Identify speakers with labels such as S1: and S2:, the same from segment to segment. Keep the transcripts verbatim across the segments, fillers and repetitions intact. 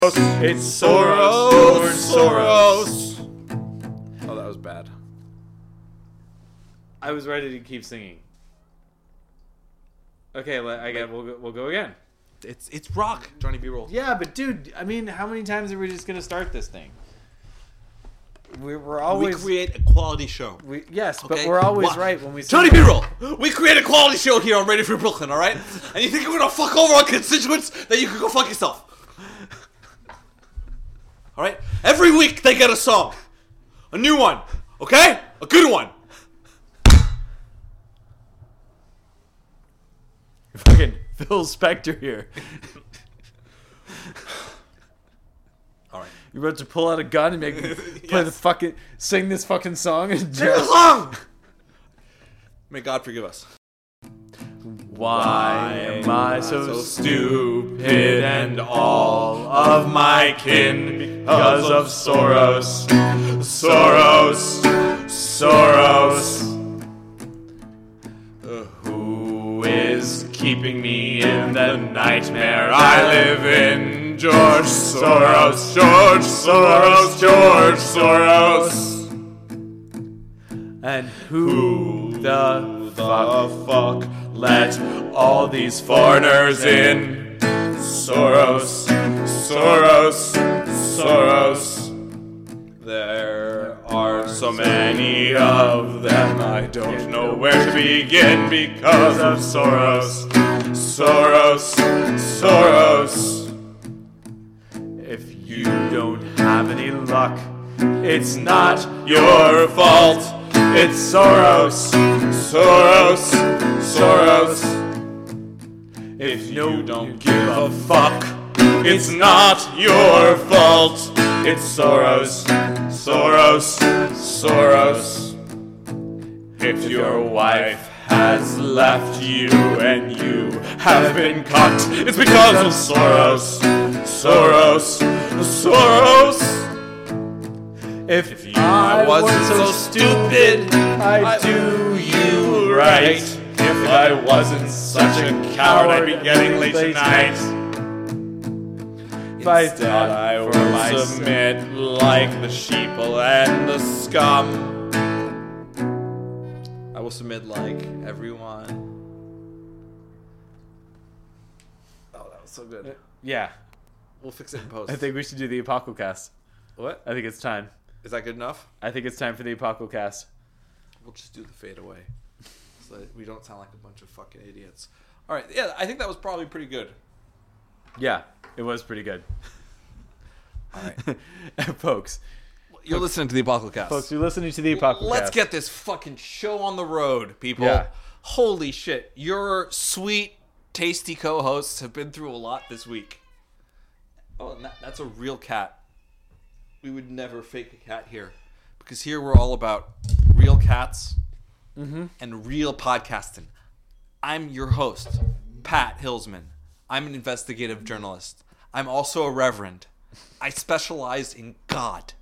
S1: It's Soros, Soros.
S2: Oh, that was bad.
S1: I was ready to keep singing. Okay, I get. We'll go, we'll go again.
S2: It's it's rock, Johnny B. Roll.
S1: Yeah, but dude, I mean, how many times are we just gonna start this thing? We're, we're always
S2: we create a quality show.
S1: We, yes,
S2: okay?
S1: but we're always
S2: what?
S1: right when we.
S2: Johnny B. Roll. We create a quality show here on Radio Free Brooklyn. All right, and you think you're gonna fuck over our constituents? Then you can go fuck yourself. All right. Every week they get a song, a new one. Okay, a good one.
S1: Fucking Phil Spector here.
S2: All right.
S1: You're about to pull out a gun and make me play
S2: Yes.
S1: the fucking sing this fucking song and
S2: Sing the song. May God forgive us.
S1: Why am I so stupid and all of my kin because of Soros, Soros, Soros? Uh, who is keeping me in the nightmare I live in? George Soros, George Soros, George Soros. And who the fuck let all these foreigners in? Soros, Soros, Soros. There are so many of them, I don't know where to begin because of Soros, Soros, Soros. If you don't have any luck, it's not your fault. It's Soros, Soros, Soros. If you don't give a fuck, it's not your fault. It's Soros, Soros, Soros. If your wife has left you and you have been cucked, it's because of Soros, Soros, Soros. If, if I wasn't so stupid, I'd do you right. If I wasn't such a coward, I'd be getting late tonight. Instead, I will submit like the sheeple and the scum.
S2: I will submit like everyone. Oh, that was so good.
S1: Yeah.
S2: We'll fix it in post.
S1: I think we should do the Apocalypse.
S2: What?
S1: I think it's time.
S2: Is that good enough?
S1: I think it's time for the Apocalypse.
S2: We'll just do the fade away so that we don't sound like a bunch of fucking idiots. All right. Yeah, I think that was probably pretty good.
S1: Yeah, it was pretty good.
S2: All right.
S1: Folks.
S2: You're folks, listening to the Apocalypse.
S1: Folks, you're listening to the Apocalypse.
S2: Let's get this fucking show on the road, people.
S1: Yeah.
S2: Holy shit. Your sweet, tasty co-hosts have been through a lot this week. Oh, and that, that's a real cat. We would never fake a cat here. Because here we're all about real cats
S1: mm-hmm.
S2: and real podcasting. I'm your host, Pat Hillsman. I'm an investigative journalist. I'm also a reverend. I specialize in God.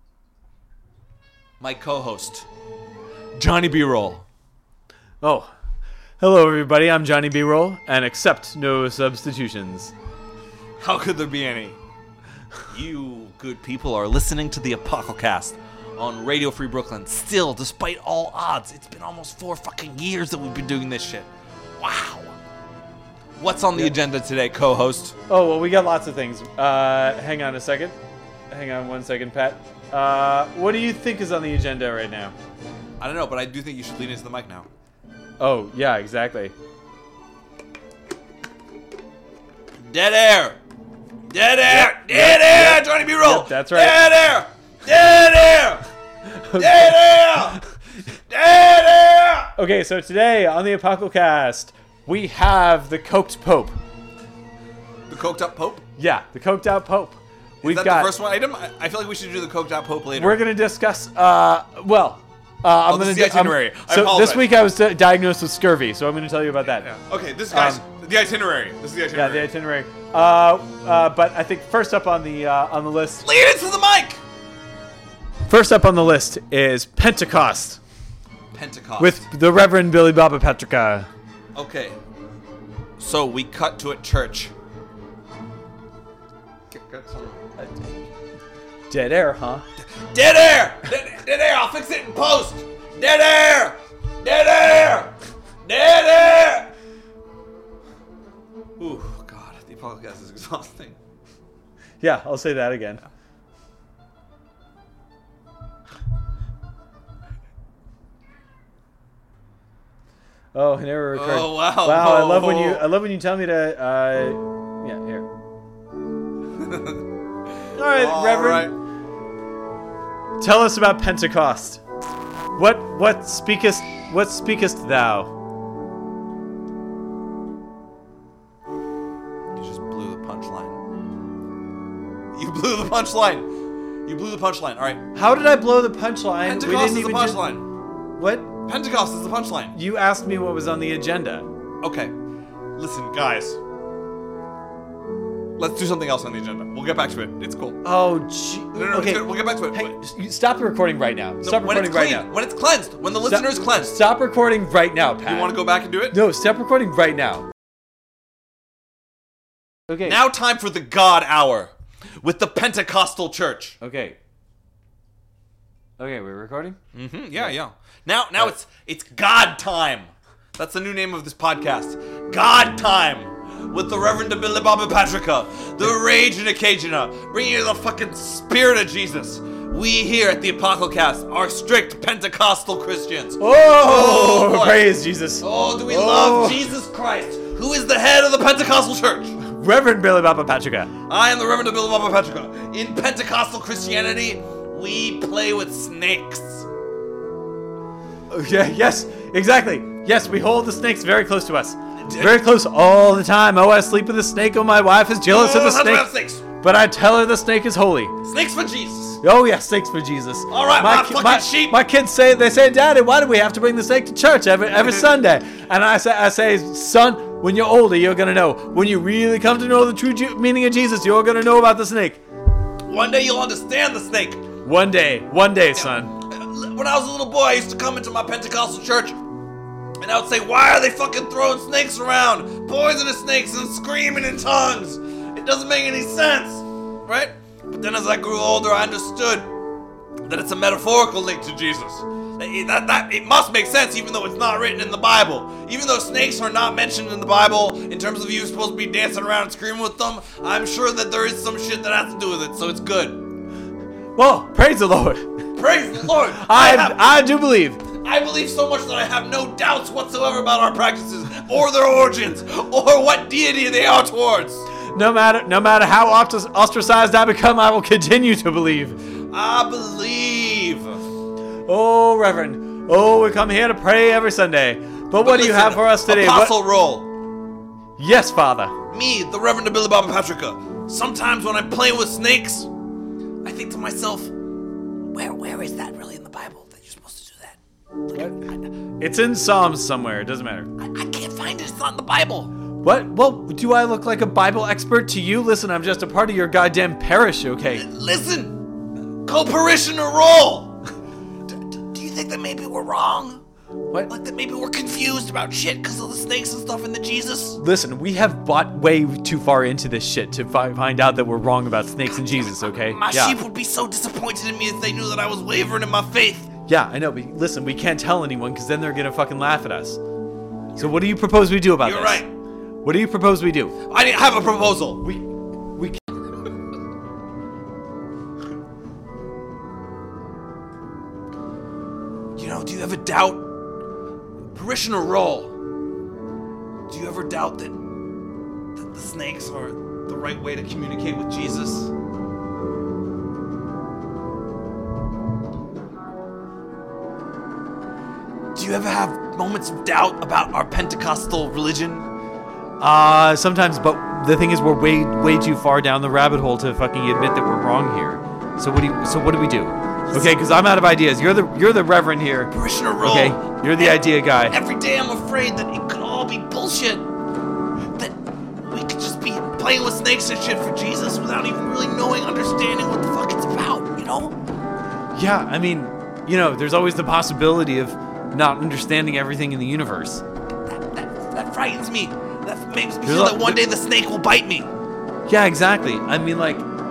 S2: My co-host, Johnny B. Roll.
S1: Oh, hello everybody. I'm Johnny B. Roll, and accept no substitutions.
S2: How could there be any? You good people are listening to the Apocalypse on Radio Free Brooklyn. Still, despite all odds, it's been almost four fucking years that we've been doing this shit. Wow. What's on the yeah. agenda today, co-host?
S1: Oh, well, we got lots of things. Uh, hang on a second. Hang on one second, Pat. Uh, what do you think is on the agenda right now?
S2: I don't know, but I do think you should lean into the mic now.
S1: Oh, yeah, exactly.
S2: Dead air! Dead air! Yep. Dead yep. air! Johnny B. Roll!
S1: Yep, that's right.
S2: Dead air! Dead air! Dead air! Dead air!
S1: Okay, so today on the Apocalypse, we have the Coked Pope.
S2: The Coked Up Pope?
S1: Yeah, the Coked Out Pope.
S2: We've Is that got, the first one item? I feel like we should do the Coked Out Pope later.
S1: We're going to discuss, uh, well... Uh, I'm
S2: oh,
S1: going to
S2: the itinerary.
S1: I'm, so this week I was di- diagnosed with scurvy, so I'm going to tell you about that.
S2: Yeah. Okay, this guy's um, the itinerary. This is the itinerary.
S1: Yeah, the itinerary. Uh, uh, but I think first up on the uh, on the list.
S2: Lead it to the mic.
S1: First up on the list is Pentecost.
S2: Pentecost
S1: with the Reverend Billy Baba Petrica.
S2: Okay, so we cut to a church. Got some
S1: Dead air, huh?
S2: dead air. Dead, dead air. I'll fix it in post. Dead air. Dead air. Dead air. Ooh, God, the podcast is exhausting.
S1: Yeah, I'll say that again. Oh, an error occurred.
S2: Oh, wow.
S1: Wow, I love when
S2: Oh.
S1: you I love when you tell me to uh yeah, here. All right,
S2: All
S1: Reverend.
S2: right.
S1: Tell us about Pentecost. What what speakest what speakest thou?
S2: You just blew the punchline. You blew the punchline. You blew the punchline. All right.
S1: How did I blow the punchline?
S2: Pentecost is the
S1: do-
S2: punchline.
S1: What?
S2: Pentecost is the punchline.
S1: You asked me what was on the agenda.
S2: Okay. Listen, guys. Let's do something else on the agenda. We'll get back to it. It's cool. No,
S1: Oh, gee.
S2: no, no.
S1: Okay.
S2: it's good. We'll get back to it.
S1: Hey,
S2: Wait.
S1: s- you stop the recording right now.
S2: No,
S1: Stop
S2: when
S1: recording
S2: it's
S1: right
S2: clean,
S1: now.
S2: When it's cleansed. When the
S1: Stop-
S2: listener is cleansed.
S1: Stop recording right now, Pat.
S2: You want to go back and do it?
S1: No, stop recording right now. Okay.
S2: Now time for the God Hour with the Pentecostal Church.
S1: Okay. Okay, we're recording?
S2: Mm-hmm. Yeah, yeah. Now, now it's it's God time. That's the new name of this podcast. God time with the Reverend Billy Baba Patrica, the Rage and Occasioner, bringing you the fucking spirit of Jesus. We here at the Apocalypse are strict Pentecostal Christians.
S1: Oh,
S2: boy.
S1: praise Jesus.
S2: Oh, do we
S1: Oh.
S2: love Jesus Christ, who is the head of the Pentecostal Church?
S1: Reverend Billy Baba Patrica.
S2: I am the Reverend Billy Baba Patrica. In Pentecostal Christianity, we play with snakes.
S1: Oh, yeah, yes, exactly. Yes, we hold the snakes very close to us. Very close all the time. Oh, I sleep with a snake. Oh, my wife is jealous of
S2: Oh,
S1: the
S2: that's about
S1: snake.
S2: snakes.
S1: But I tell her the snake is holy.
S2: Snakes for Jesus.
S1: Oh, yeah, snakes for Jesus.
S2: All right, my
S1: ki-
S2: fucking sheep.
S1: My kids say, they say, Daddy, why do we have to bring the snake to church every every Sunday? And I say, I say, son, when you're older, you're gonna know. When you really come to know the true Ju- meaning of Jesus, you're gonna know about the snake.
S2: One day you'll understand the snake.
S1: One day, one day, son.
S2: When I was a little boy, I used to come into my Pentecostal church, and I would say, why are they fucking throwing snakes around? Poisonous snakes and screaming in tongues. It doesn't make any sense, right? But then as I grew older, I understood that it's a metaphorical link to Jesus. That, that, that it must make sense even though it's not written in the Bible. Even though snakes are not mentioned in the Bible in terms of you supposed to be dancing around and screaming with them, I'm sure that there is some shit that has to do with it, so it's good.
S1: Well, praise the Lord.
S2: Praise the Lord!
S1: I,
S2: have-
S1: I do believe.
S2: I believe so much that I have no doubts whatsoever about our practices, or their origins, or what deity they are towards.
S1: No matter no matter how ostr- ostracized I become, I will continue to believe.
S2: I believe.
S1: Oh, Reverend. Oh, we come here to pray every Sunday. But, what do you
S2: listen,
S1: have for us today? What-
S2: Apostle roll.
S1: Yes, Father.
S2: Me, the Reverend Billy Baba Patrica. Sometimes when I'm playing with snakes, I think to myself, where where is that really in the Bible that you're supposed to do that? Like,
S1: It's in Psalms somewhere. It doesn't matter.
S2: I, I, I can't find it. It's not in the Bible.
S1: What? Well, do I look like a Bible expert to you? Listen, I'm just a part of your goddamn parish, okay?
S2: Listen, co-parishioner roll. D- d- do you think that maybe we're wrong?
S1: What?
S2: Like that maybe we're confused about shit because of the snakes and stuff in the Jesus?
S1: Listen, we have bought way too far into this shit to fi- find out that we're wrong about snakes and Jesus, okay?
S2: My
S1: yeah.
S2: sheep would be so disappointed in me if they knew that I was wavering in my faith.
S1: Yeah, I know, but listen, we can't tell anyone because then they're gonna fucking laugh at us. So what do you propose we do about
S2: You're
S1: this?
S2: right.
S1: What do you propose we do?
S2: I have a proposal.
S1: We, we.
S2: You know, do you ever doubt parishioner roll? Do you ever doubt that, that the snakes are the right way to communicate with Jesus? Do you ever have moments of doubt about our Pentecostal religion?
S1: Uh, sometimes, but the thing is, we're way, way too far down the rabbit hole to fucking admit that we're wrong here. So what do you? So what do we do? Okay, because I'm out of ideas. You're the, you're the Reverend here.
S2: Parishioner roll.
S1: Okay, you're the
S2: Ev-
S1: idea guy.
S2: Every day I'm afraid that it could all be bullshit. That we could just be playing with snakes and shit for Jesus without even really knowing, understanding what the fuck it's about, you know?
S1: Yeah, I mean, you know, there's always the possibility of not understanding everything in the universe.
S2: That, that, that frightens me. That makes me
S1: There's
S2: feel
S1: a-
S2: that one day the snake will bite me.
S1: Yeah, exactly. I mean, like,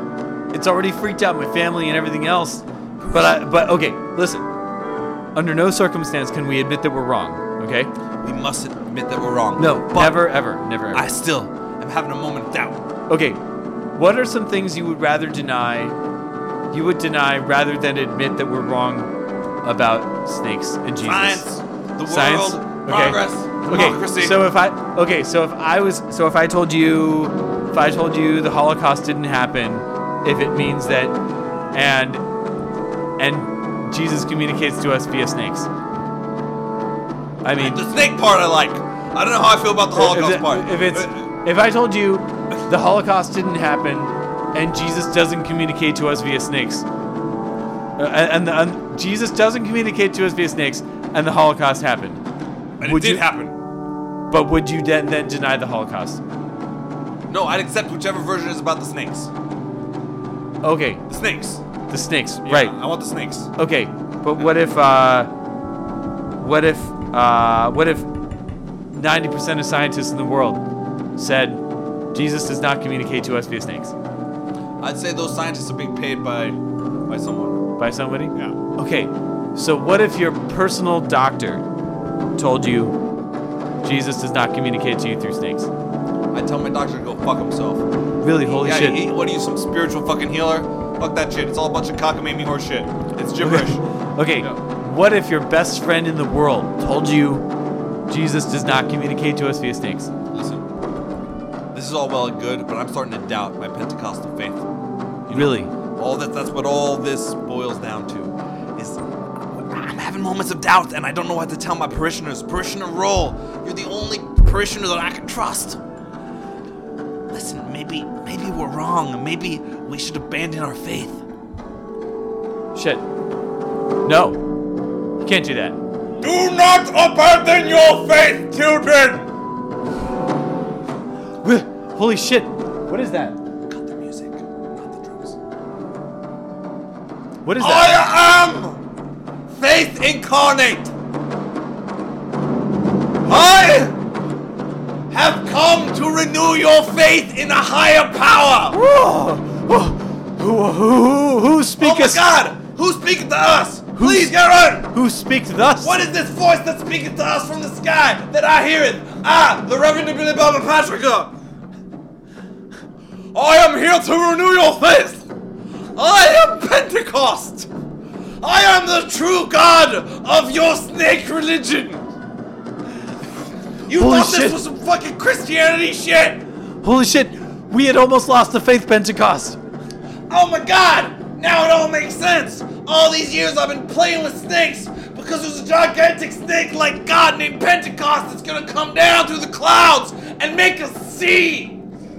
S1: It's already freaked out my family and everything else. But I, but okay, listen. Under no circumstance can we admit that we're wrong, okay?
S2: We must admit that we're wrong.
S1: No,
S2: but
S1: never, ever, never, ever.
S2: I still am having a moment of doubt.
S1: Okay, what are some things you would rather deny, you would deny rather than admit that we're wrong about snakes and Jesus?
S2: Science, the
S1: Science?
S2: world,
S1: Okay.
S2: progress,
S1: Okay,
S2: democracy.
S1: so if I okay, so if I was so if I told you if I told you the Holocaust didn't happen, if it means that and and Jesus communicates to us via snakes. I mean,
S2: the snake part I like. I don't know how I feel about the Holocaust
S1: if, it-
S2: part.
S1: if it's if I told you the Holocaust didn't happen and Jesus doesn't communicate to us via snakes, uh, and, the, and Jesus doesn't communicate to us via snakes, and the Holocaust happened,
S2: and
S1: would
S2: it did
S1: you,
S2: happen.
S1: But would you then then deny the Holocaust?
S2: No, I'd accept whichever version is about the snakes.
S1: Okay,
S2: The snakes.
S1: the snakes,
S2: Yeah,
S1: right?
S2: I want the snakes.
S1: Okay, but what if uh, what if uh, what if ninety percent of scientists in the world said Jesus does not communicate to us via snakes?
S2: I'd say those scientists are being paid by by someone.
S1: By somebody?
S2: Yeah.
S1: Okay, so what if your personal doctor told you Jesus does not communicate to you through snakes?
S2: I'd tell my doctor to go fuck himself.
S1: Really? Holy
S2: yeah,
S1: shit.
S2: He, what are you, some spiritual fucking healer? Fuck that shit. It's all a bunch of cockamamie horse shit. It's gibberish.
S1: Okay,
S2: Yeah.
S1: what if your best friend in the world told you Jesus does not communicate to us via snakes?
S2: Listen, this is all well and good, but I'm starting to doubt my Pentecostal faith.
S1: Really?
S2: All that that's what all this boils down to is I'm having moments of doubt and I don't know what to tell my parishioners. Parishioner roll. You're the only parishioner that I can trust. Listen, maybe maybe we're wrong. Maybe we should abandon our faith.
S1: Shit. No. You can't do that.
S2: Do not abandon your faith, children!
S1: Holy shit. What is that?
S2: Cut the music. Cut the drums.
S1: What is that?
S2: I am faith incarnate. I have come to renew your faith in a higher power.
S1: Whoa. Who, who, who, who
S2: Oh
S1: speaketh?
S2: my God! Who's speaking to us? Please get on!
S1: Who speaks thus?
S2: What is this voice that's speaking to us from the sky that I hear it? Ah, the Reverend Billy Baba Patrica! I am here to renew your faith! I am Pentecost! I am the true God of your snake religion! You
S1: Holy
S2: thought
S1: shit.
S2: this was some fucking Christianity shit!
S1: Holy shit. We had almost lost the faith, Pentecost.
S2: Oh my God! Now it all makes sense! All these years I've been playing with snakes because there's a gigantic snake like God named Pentecost that's gonna come down through the clouds and make us see!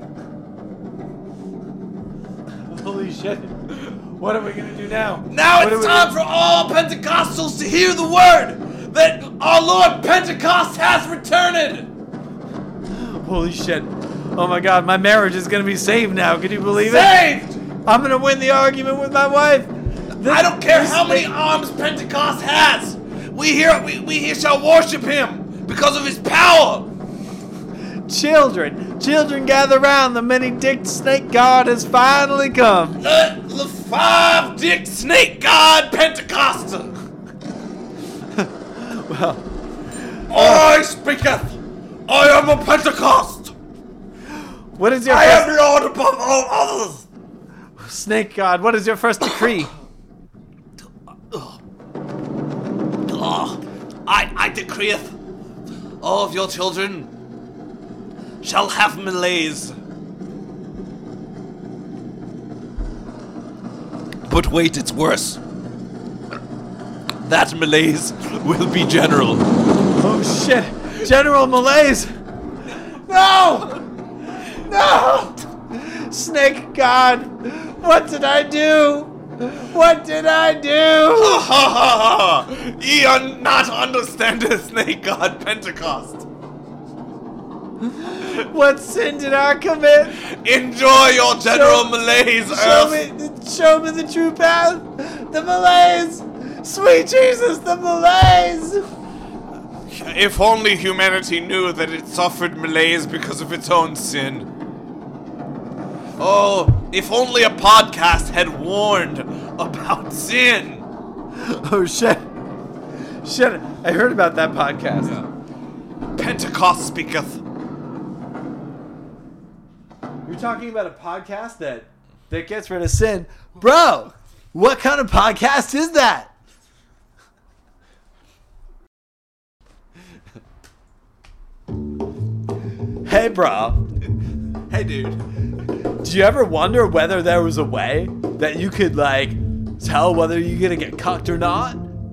S1: Holy shit. What are we gonna do now?
S2: Now
S1: What
S2: it's
S1: are we-
S2: time for all Pentecostals to hear the word that our Lord Pentecost has returned!
S1: Holy shit. Oh my god, my marriage is gonna be saved now. Can you believe it?
S2: Saved!
S1: I'm gonna win the argument with my wife. This-
S2: I don't care
S1: this
S2: how many
S1: snake-
S2: arms Pentecost has! We here, we, we here shall worship him because of his power!
S1: Children, children gather round. The many-dicked snake god has finally come.
S2: The, the five-dick snake god Pentecost!
S1: Well,
S2: I speaketh! I am a Pentecost!
S1: what is your
S2: I
S1: first
S2: am Lord above all others!
S1: snake god? What is your first decree?
S2: Oh, I, I decreeth all of your children shall have malaise. But wait, it's worse. That malaise will be general.
S1: Oh shit, General Malaise! No, no, snake god, what did I do? What did I do?
S2: Ha ha ha ha! Ye are not understand the snake god Pentecost.
S1: What sin did I commit?
S2: Enjoy your general
S1: Show-
S2: malaise,
S1: Show
S2: Earth.
S1: me, show me the true path. The malaise, sweet Jesus, the malaise.
S2: If only humanity knew that it suffered malaise because of its own sin. Oh, If only a podcast had warned about sin.
S1: Oh shit. Shit, I heard about that podcast.
S2: Yeah. Pentecost speaketh.
S1: You're talking about a podcast that that gets rid of sin. Bro, what kind of podcast is that? Hey, bro.
S2: Hey, dude.
S1: Do you ever wonder whether there was a way that you could, like, tell whether you're gonna get cucked or not?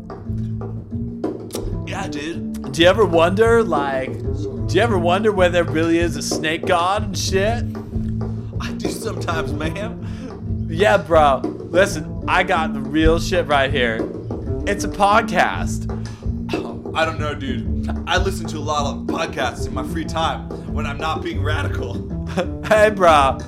S2: Yeah, dude.
S1: Do you ever wonder, like, do you ever wonder whether there really is a snake god and shit?
S2: I do sometimes, man.
S1: Yeah, bro. Listen, I got the real shit right here. It's a podcast.
S2: Oh, I don't know, dude. I listen to a lot of podcasts in my free time when I'm not being radical.
S1: Hey, bro.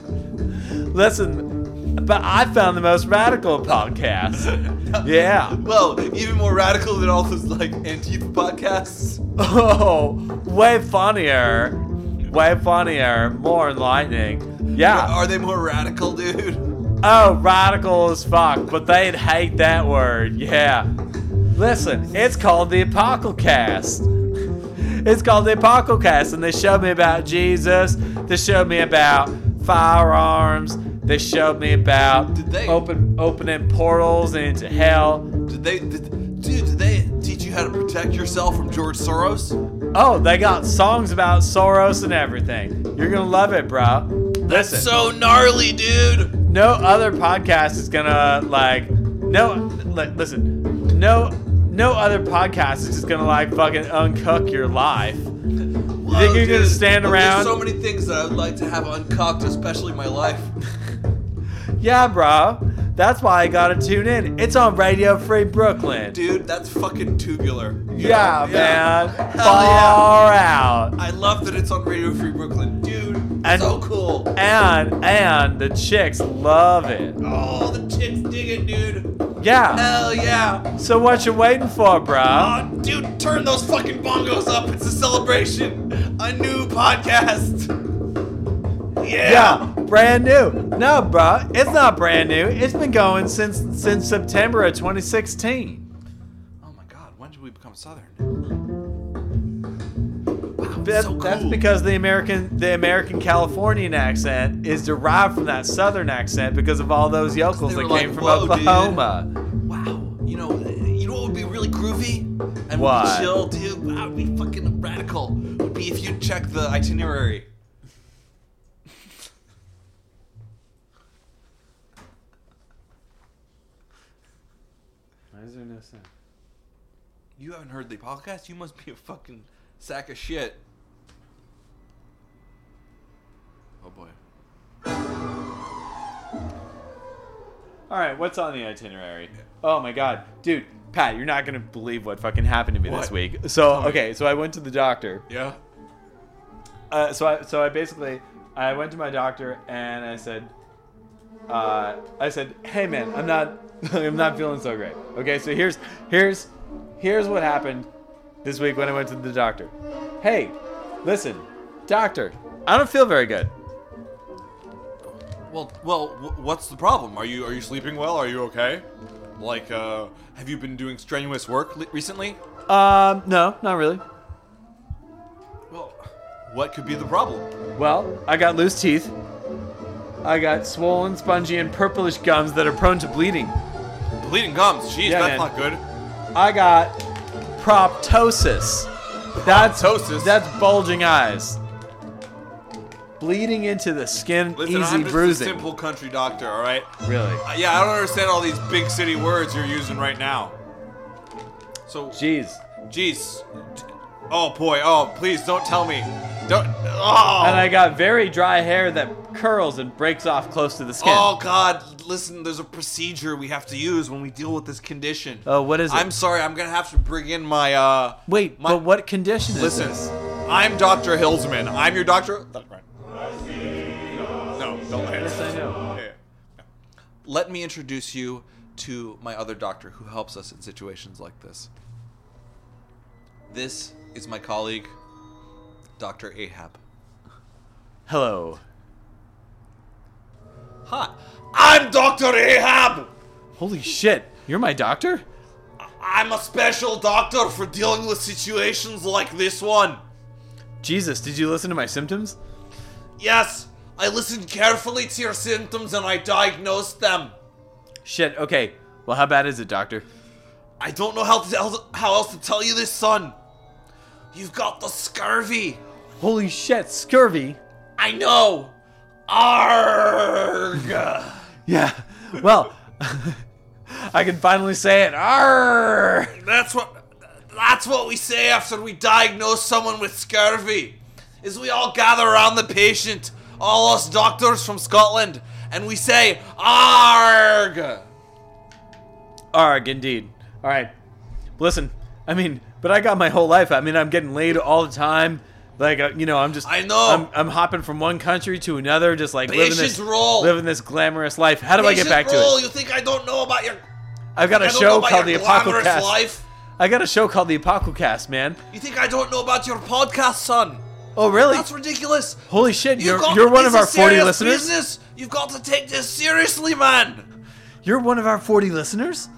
S1: Listen, but I found the most radical podcast. Yeah.
S2: Well, even more radical than all those, like, Antifa podcasts.
S1: Oh, way funnier. Way funnier. More enlightening. Yeah.
S2: Are they more radical, dude?
S1: Oh, radical as fuck, but they'd hate that word. Yeah. Listen, it's called the Apocalypse. It's called the Apocalypse, and they showed me about Jesus. They showed me about firearms. They showed me about
S2: Did they-
S1: open opening portals into hell.
S2: Did they, did, dude, did they teach you how to protect yourself from George Soros?
S1: Oh, they got songs about Soros and everything. You're gonna love it, bro.
S2: That's
S1: Listen,
S2: so gnarly, dude.
S1: no other podcast is gonna like no li- listen no no other podcast is just gonna like fucking uncook your life. You think you're gonna stand around?
S2: There's so many things that I would like to have uncooked, especially my life.
S1: Yeah, bro. That's why I gotta tune in. It's on Radio Free Brooklyn.
S2: Dude, that's fucking tubular.
S1: Yeah, man.
S2: Hell
S1: Far out.
S2: I love that it's on Radio Free Brooklyn. Dude,
S1: And-
S2: so cool.
S1: And and the chicks love it.
S2: Oh, the chicks dig it, dude.
S1: Yeah.
S2: Hell yeah.
S1: So what you waiting for, bro?
S2: Oh, dude, turn those fucking bongos up. It's a celebration. A new podcast. Yeah.
S1: Yeah, brand new. No, bro, it's not brand new. It's been going since since September of twenty sixteen.
S2: Oh my god, when did we become Southern?
S1: That,
S2: so
S1: That's
S2: cool.
S1: because the American the American Californian accent is derived from that Southern accent because of all those yokels
S2: They
S1: that
S2: were
S1: came
S2: like,
S1: from
S2: "Whoa, dude."
S1: Oklahoma.
S2: Wow. You know, you know what would be really groovy? And
S1: What?
S2: would be chill, dude? That would be fucking radical. Would be if you check the itinerary.
S1: Why is there no sound?
S2: You haven't heard the podcast? You must be a fucking sack of shit. Oh boy.
S1: All right, what's on the itinerary? Oh my god, dude, Pat, you're not gonna believe what fucking happened to me this
S2: What?
S1: week. So
S2: Tell me.
S1: okay, so I went to the doctor.
S2: Yeah?
S1: Uh, so I so I basically I went to my doctor and I said, uh, I said, hey man, I'm not I'm not feeling so great. Okay, so here's here's here's what happened this week when I went to the doctor. Hey, listen, doctor, I don't feel very good.
S2: Well, well, wh- what's the problem? Are you are you sleeping well? Are you okay? Like, uh, have you been doing strenuous work li- recently?
S1: Um, no, not really.
S2: Well, what could be the problem?
S1: Well, I got loose teeth. I got swollen, spongy, and purplish gums that are prone to bleeding.
S2: Bleeding gums. Jeez,
S1: Yeah,
S2: that's
S1: man.
S2: not good.
S1: I got proptosis. That's
S2: Proptosis?
S1: That's bulging eyes. Bleeding into the skin,
S2: Listen,
S1: easy
S2: I'm just
S1: bruising.
S2: a simple country doctor, all right?
S1: Really?
S2: Uh, yeah, I don't understand all these big city words you're using right now. So,
S1: Jeez.
S2: jeez. Oh boy. Oh, please don't tell me. Don't. Oh.
S1: And I got very dry hair that curls and breaks off close to the skin.
S2: Oh God! Listen, there's a procedure we have to use when we deal with this condition.
S1: Oh, what is it?
S2: I'm sorry, I'm gonna have to bring in my uh.
S1: Wait,
S2: my,
S1: but what condition is
S2: Listen,
S1: this?
S2: I'm Doctor Hilsman. I'm your doctor. That's right. No, don't let
S1: Yes, I know.
S2: Yeah, yeah. Let me introduce you to my other doctor who helps us in situations like this. This is my colleague, Doctor Ahab.
S1: Hello.
S2: Hi. I'm Doctor Ahab.
S1: Holy shit. You're my doctor?
S2: I'm a special doctor for dealing with situations like this one.
S1: Jesus, did you listen to my symptoms?
S2: Yes, I listened carefully to your symptoms and I diagnosed them.
S1: Shit, okay. Well, how bad is it, doctor?
S2: I don't know how, to, how else to tell you this, son. You've got the scurvy.
S1: Holy shit, scurvy?
S2: I know. Arg.
S1: Yeah, well, I can finally say it. Arrgh!
S2: That's what that's what we say after we diagnose someone with scurvy. Is we all gather around the patient, all us doctors from Scotland, and we say Arg.
S1: Arg, indeed. All right. Listen, I mean, but I got my whole life. I mean, I'm getting laid all the time. Like, uh, you know, I'm just...
S2: I know.
S1: I'm, I'm hopping from one country to another, just like living
S2: Patient
S1: this,
S2: roll.
S1: living this glamorous life. How do
S2: Patient
S1: I get back
S2: roll.
S1: to it?
S2: You think I don't know about your...
S1: I've got a
S2: I don't know
S1: show
S2: about
S1: called The
S2: your glamorous
S1: Apocalcast.
S2: life?
S1: I got a show called The Apocalcast, man.
S2: You think I don't know about your podcast, son?
S1: Oh, really?
S2: That's ridiculous.
S1: Holy shit,
S2: You've
S1: you're,
S2: got-
S1: you're one
S2: this
S1: of our
S2: is
S1: forty
S2: serious
S1: listeners?
S2: Business. You've got to take this seriously, man.
S1: You're one of our forty listeners?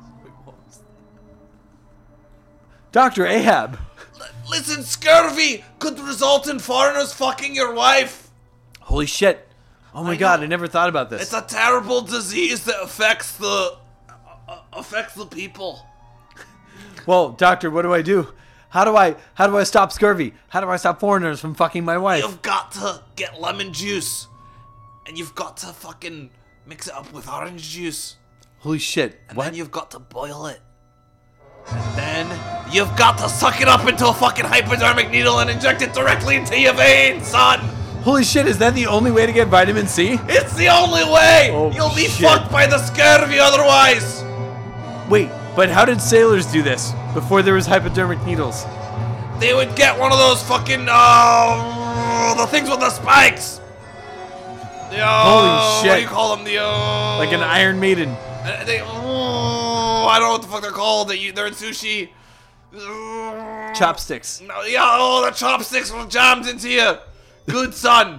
S1: Doctor Ahab.
S2: L- listen, scurvy could result in foreigners fucking your wife.
S1: Holy shit. Oh my
S2: I
S1: god,
S2: know.
S1: I never thought about this.
S2: It's a terrible disease that affects the uh, affects the people.
S1: Well, doctor, what do I do? How do I how do I stop scurvy? How do I stop foreigners from fucking my wife?
S2: You've got to get lemon juice, and you've got to fucking mix it up with orange juice,
S1: Holy shit.
S2: and
S1: What?
S2: then you've got to boil it. And then you've got to suck it up into a fucking hypodermic needle and inject it directly into your veins, son.
S1: Holy shit, is that the only way to get vitamin C?
S2: It's the only way.
S1: Oh,
S2: You'll be
S1: shit.
S2: fucked by the scurvy otherwise.
S1: Wait, but how did sailors do this before there was hypodermic needles?
S2: They would get one of those fucking uh, the things with the spikes. The, uh,
S1: Holy shit.
S2: What do you call them? The uh,
S1: Like an Iron Maiden.
S2: uh, They, oh, I don't know what the fuck they're called. They, they're in sushi. Uh,
S1: Chopsticks.
S2: No, yeah, oh, the chopsticks were jammed into you. Good son.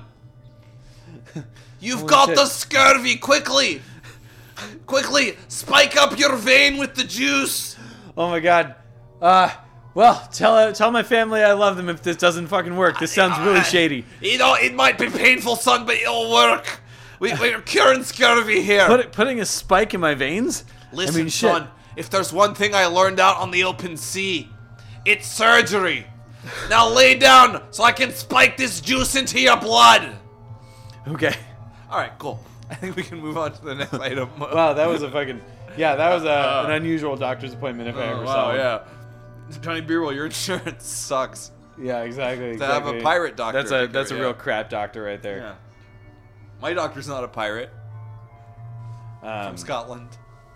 S2: You've
S1: Holy
S2: got
S1: shit.
S2: the scurvy. Quickly, quickly, spike up your vein with the juice.
S1: Oh my god. Uh, well, tell tell my family I love them if this doesn't fucking work. This sounds really shady.
S2: You know, it might be painful, son, but it'll work. We, we're curing scurvy here.
S1: Put, putting a spike in my veins?
S2: Listen,
S1: I mean, shit.
S2: son, if there's one thing I learned out on the open sea, it's surgery. Now lay down so I can spike this juice into your blood.
S1: Okay.
S2: All right, cool. I think we can move on to the next item.
S1: Wow, that was a fucking... Yeah, that was a, an unusual doctor's appointment if I ever saw one.
S2: Oh, yeah. Johnny Beerwell, your insurance sucks.
S1: Yeah, exactly.
S2: To have a
S1: exactly.
S2: pirate doctor.
S1: That's a
S2: figure,
S1: that's a
S2: yeah.
S1: real crap doctor right there.
S2: Yeah. My doctor's not a pirate.
S1: Um,
S2: From Scotland.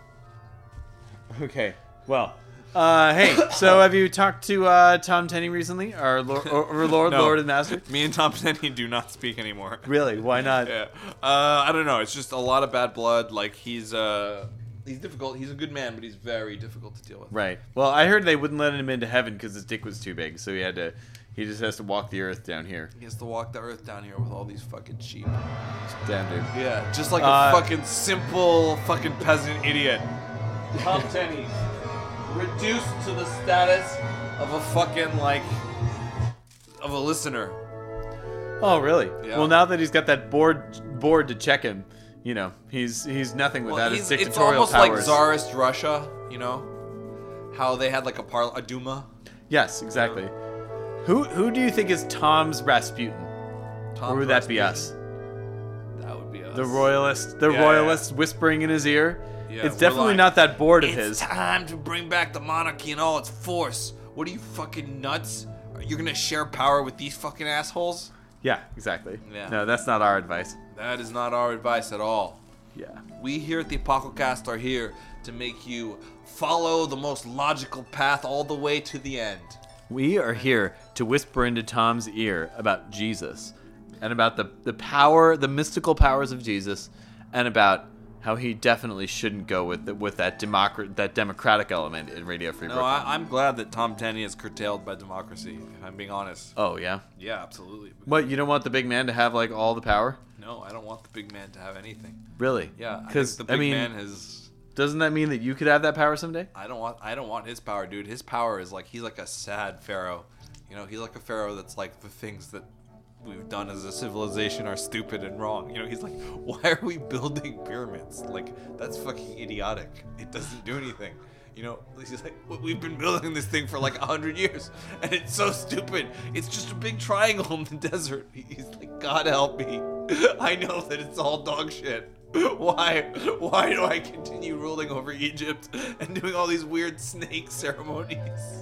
S1: Okay. Well, uh, hey. So have you talked to uh, Tom Tenney recently, our Lord, or, or Lord,
S2: No.
S1: Lord and Master?
S2: Me and Tom Tenney do not speak anymore.
S1: Really? Why not?
S2: Yeah. Uh, I don't know. It's just a lot of bad blood. Like he's uh, he's difficult. He's a good man, but he's very difficult to deal with.
S1: Right. Well, I heard they wouldn't let him into heaven because his dick was too big, so he had to. He just has to walk the earth down here.
S2: He has to walk the earth down here with all these fucking sheep.
S1: Damn, dude.
S2: Yeah, just like
S1: Uh,
S2: a fucking simple fucking peasant idiot. Tom Tenney, reduced to the status of a fucking like of a listener.
S1: Oh, really?
S2: Yeah.
S1: Well, now that he's got that board board to check him, you know, he's he's nothing without his
S2: he's-
S1: dictatorial
S2: it's almost
S1: powers.
S2: like Tsarist Russia, you know, how they had like a par a Duma.
S1: Yes, exactly. Who who do you think is Tom's Rasputin?
S2: Tom
S1: or would that be
S2: Rasputin.
S1: us?
S2: That would be us.
S1: The royalist, the
S2: Yeah,
S1: royalist whispering in his ear.
S2: Yeah,
S1: it's
S2: we're
S1: definitely
S2: like,
S1: not that board of
S2: It's
S1: his.
S2: time to bring back the monarchy in all its force. What are you fucking nuts? You're gonna share power with these fucking assholes?
S1: Yeah, exactly.
S2: Yeah.
S1: No, that's not our advice.
S2: That is not our advice at all.
S1: Yeah.
S2: We here at the Apocalcast are here to make you follow the most logical path all the way to the end.
S1: We are here to whisper into Tom's ear about Jesus and about the, the power, the mystical powers of Jesus, and about how he definitely shouldn't go with the, with that democrat that democratic element in Radio Free
S2: No,
S1: Brooklyn.
S2: I, I'm glad that Tom Tenney is curtailed by democracy, if I'm being honest.
S1: Oh yeah.
S2: Yeah, absolutely.
S1: What, you don't want the big man to have like all the power?
S2: No, I don't want the big man to have anything.
S1: Really?
S2: Yeah,
S1: Because
S2: the big
S1: I mean,
S2: man has.
S1: doesn't that mean that you could have that power someday?
S2: I don't want. I don't want his power, dude. His power is like he's like a sad pharaoh. You know, he's like a pharaoh that's like the things that we've done as a civilization are stupid and wrong. You know, he's like, why are we building pyramids? Like, that's fucking idiotic. It doesn't do anything. You know, he's like, we've been building this thing for like a hundred years, and it's so stupid. It's just a big triangle in the desert. He's like, God help me. I know that it's all dog shit. Why? Why do I continue ruling over Egypt and doing all these weird snake ceremonies?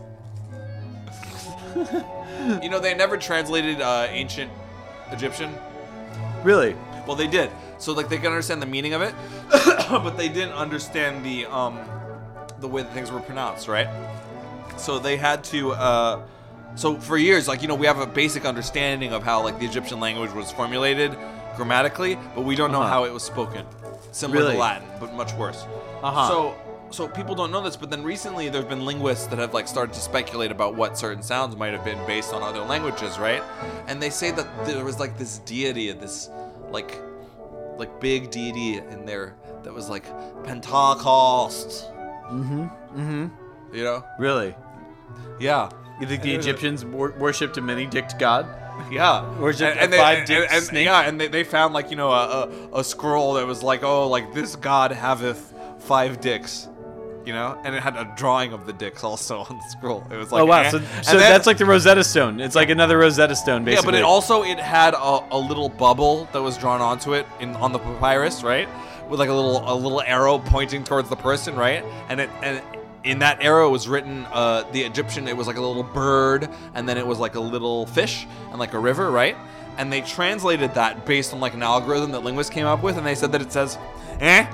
S2: You know, they never translated uh, ancient Egyptian.
S1: Really?
S2: Well, they did. So, like, they can understand the meaning of it, but they didn't understand the um, the way that things were pronounced, right? So they had to. Uh, so for years, like, you know, we have a basic understanding of how like the Egyptian language was formulated grammatically, but we don't know
S1: Uh-huh.
S2: how it was spoken. Similar
S1: Really?
S2: to Latin, but much worse.
S1: Uh-huh.
S2: So. So people don't know this, but then recently there's been linguists that have like started to speculate about what certain sounds might have been based on other languages, right? And they say that there was like this deity, this like like big deity in there that was like Pentecost.
S1: Mm-hmm. Mm-hmm.
S2: You know?
S1: Really?
S2: Yeah.
S1: You think the Egyptians wor- worshipped a many-dicked god?
S2: Yeah,
S1: Worshipped
S2: and,
S1: a
S2: and
S1: five-dicked
S2: and, and,
S1: snake?
S2: Yeah, and they, they found like you know a, a a scroll that was like, oh, like this god haveth five dicks. You know, and it had a drawing of the dicks also on the scroll. It was like,
S1: Oh wow!
S2: eh.
S1: So,
S2: And
S1: so
S2: then-
S1: that's like the Rosetta Stone. It's like another Rosetta Stone,
S2: yeah,
S1: basically.
S2: but it also it had a, a little bubble that was drawn onto it in on the papyrus, right? With like a little a little arrow pointing towards the person, right? And it and in that arrow was written uh, the Egyptian. It was like a little bird, and then it was like a little fish, and like a river, right? And they translated that based on like an algorithm that linguists came up with, and they said that it says, eh.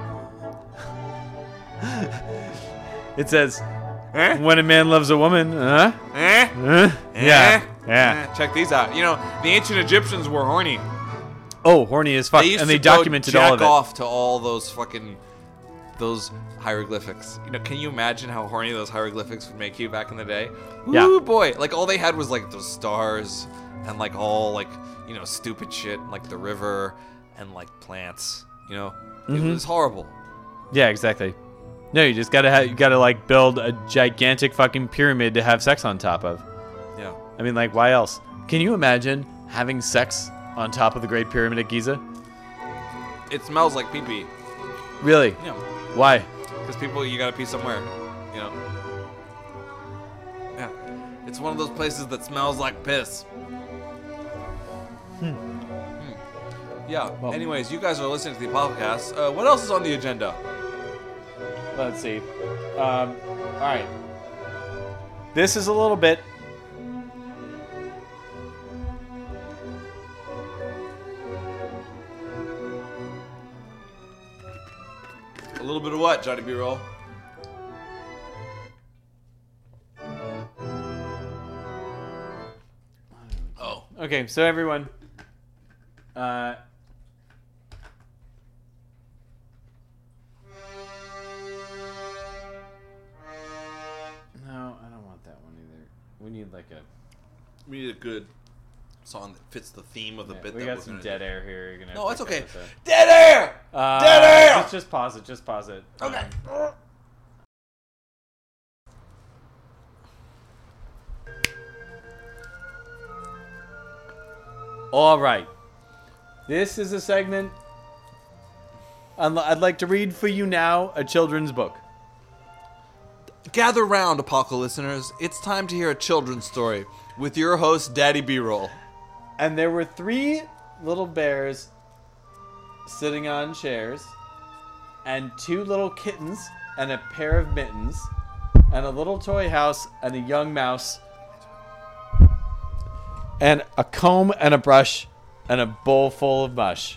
S1: It says,
S2: Eh?
S1: "When a man loves a woman, huh?
S2: Eh?
S1: Huh? Yeah,
S2: Eh?
S1: yeah."
S2: Eh, check these out. You know, the ancient Egyptians were horny.
S1: Oh, horny as fuck,
S2: They used
S1: and they
S2: to go
S1: documented
S2: jack
S1: all of it.
S2: off to all those fucking those hieroglyphics. You know, can you imagine how horny those hieroglyphics would make you back in the day?
S1: Yeah.
S2: Ooh, boy. Like all they had was like those stars and like all like, you know, stupid shit like the river and like plants, you know? It
S1: Mhm.
S2: was horrible.
S1: Yeah, exactly. No, you just gotta ha- you gotta like build a gigantic fucking pyramid to have sex on top of.
S2: Yeah.
S1: I mean, like, why else? Can you imagine having sex on top of the Great Pyramid at Giza?
S2: It smells like pee-pee.
S1: Really?
S2: Yeah.
S1: Why?
S2: Because people, you gotta pee somewhere, you know? Yeah. It's one of those places that smells like piss. Hmm. Yeah.
S1: Well-
S2: Anyways, you guys are listening to the podcast. Uh, what else is on the agenda?
S1: Let's see. Um, all right. This is a little bit.
S2: A little bit of what, Johnny B-Roll? Oh.
S1: Okay, so everyone. Uh. No, I don't want that one either. We need like a.
S2: We need a good song that fits the theme of the
S1: Yeah,
S2: bit
S1: we
S2: that
S1: got
S2: we're
S1: some
S2: gonna
S1: dead
S2: do.
S1: air here. You're gonna have
S2: No,
S1: to
S2: it's
S1: cut
S2: okay.
S1: this out.
S2: Dead air!
S1: Uh,
S2: Dead air!
S1: Just, just pause it. Just pause it.
S2: Okay.
S1: Um, all right. This is a segment. I'd I'd like to read for you now a children's book.
S2: Gather round, Apocalypse listeners. It's time to hear a children's story with your host, Daddy B-Roll.
S1: And there were three little bears sitting on chairs, and two little kittens, and a pair of mittens, and a little toy house, and a young mouse, and a comb and a brush, and a bowl full of mush.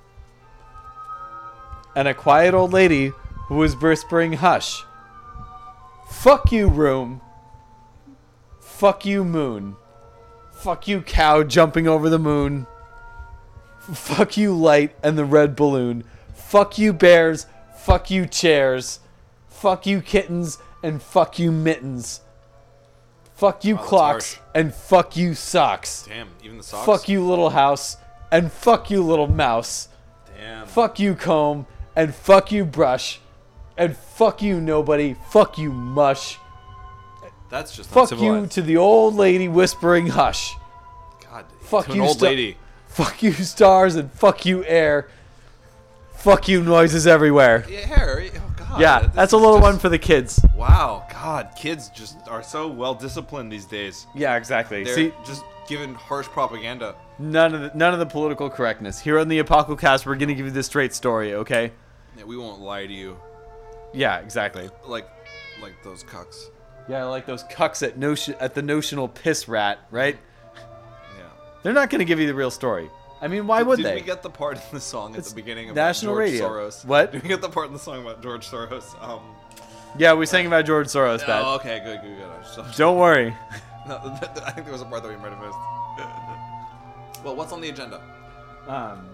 S1: And a quiet old lady who was whispering hush. Fuck you, room. Fuck you, moon. Fuck you, cow jumping over the moon. Fuck you, light and the red balloon. Fuck you, bears. fuck you chairs, fuck you kittens, and fuck you mittens. Fuck you
S2: Wow, that's
S1: clocks,
S2: harsh.
S1: and fuck you socks.
S2: Damn, even the socks.
S1: Fuck you little house, and fuck you little mouse.
S2: Damn.
S1: Fuck you comb, and fuck you brush, and fuck you nobody, fuck you mush.
S2: That's just
S1: Fuck you
S2: uncivilized.
S1: to the old lady whispering hush.
S2: God,
S1: Fuck
S2: to
S1: you,
S2: an old
S1: sta-
S2: lady.
S1: Fuck you stars, and fuck you air. Fuck you noises everywhere.
S2: Yeah, Harry. Oh God.
S1: Yeah,
S2: this
S1: that's a
S2: is
S1: little
S2: just-
S1: one for the kids.
S2: Wow, God, kids just are so well disciplined these days.
S1: Yeah, exactly.
S2: They're
S1: See,
S2: just given harsh propaganda.
S1: none of the, none of the political correctness. Here on the Apocalypse, we're gonna give you the straight story, okay?
S2: Yeah, we won't lie to you,
S1: Yeah, exactly.
S2: like, like those cucks.
S1: Yeah, like those cucks at notion at the notional piss rat, right?
S2: Yeah.
S1: They're not gonna give you the real story. I mean, why would
S2: Did
S1: they?
S2: we get the part in the song at
S1: It's
S2: the beginning about
S1: national
S2: George
S1: radio.
S2: Soros?
S1: What?
S2: Did we get the part in the song about George Soros? Um.
S1: Yeah, we sang about George Soros,
S2: Oh,
S1: Pat.
S2: okay, good, good, good. I was so-
S1: Don't worry.
S2: no, I think there was a part that we might have missed. Well, what's on the agenda?
S1: Um.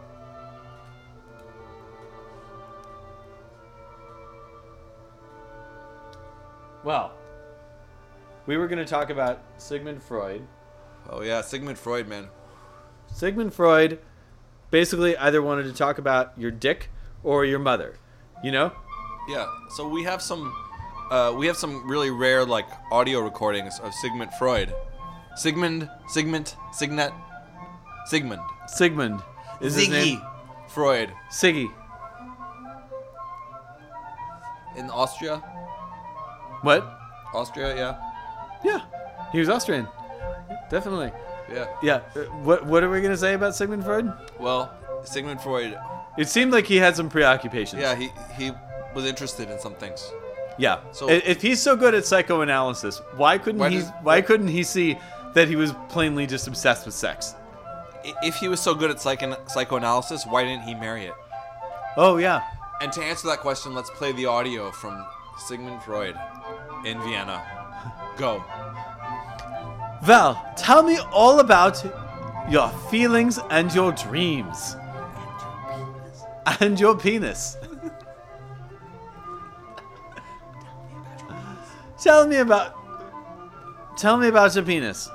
S1: Well, we were going to talk about Sigmund Freud.
S2: Oh yeah, Sigmund Freud, man.
S1: Sigmund Freud basically either wanted to talk about your dick or your mother. You know?
S2: Yeah. So we have some, uh, we have some really rare like audio recordings of Sigmund Freud. Sigmund, Sigmund, Signet, Sigmund.
S1: Sigmund is his name.
S2: Ziggy Freud
S1: Siggy.
S2: in Austria.
S1: What?
S2: Austria, yeah,
S1: Yeah. He was Austrian. Definitely.
S2: yeah.
S1: Yeah. Uh, What What are we gonna say about Sigmund Freud?
S2: Well, Sigmund Freud,
S1: It seemed like he had some preoccupations.
S2: yeah, he he was interested in some things.
S1: Yeah.
S2: So-
S1: So if he's so good at psychoanalysis, why couldn't
S2: Why
S1: he?
S2: does-
S1: why couldn't he see that he was plainly just obsessed with sex?
S2: I- If he was so good at psycho- psychoanalysis, why didn't he marry it?
S1: Oh yeah.
S2: And to answer that question, let's play the audio from Sigmund Freud in Vienna. Go.
S1: Val, tell me all about your feelings and your dreams. And your penis. Tell me about. Tell me about your penis.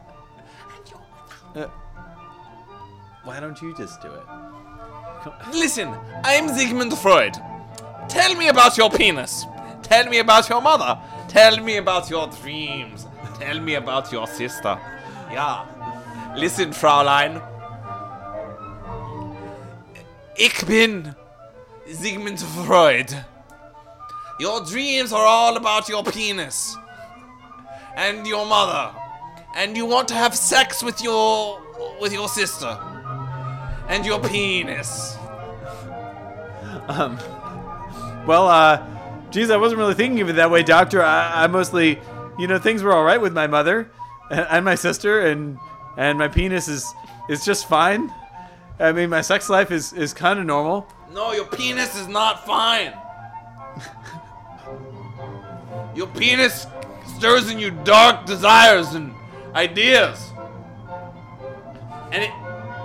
S1: Uh, why don't you just do it?
S2: Listen, I'm Sigmund Freud. Tell me about your penis. Tell me about your mother. Tell me about your dreams. Tell me about your sister. Yeah. Listen, Fraulein. Ich bin Sigmund Freud. Your dreams are all about your penis. And your mother. And you want to have sex with your with your sister. And your penis.
S1: Um, well, uh, geez, I wasn't really thinking of it that way, Doctor. I, I mostly, you know, things were all right with my mother and, and my sister, and and my penis is is just fine. I mean, my sex life is is kind of normal.
S2: No, your penis is not fine. Your penis stirs in you dark desires and ideas. And it.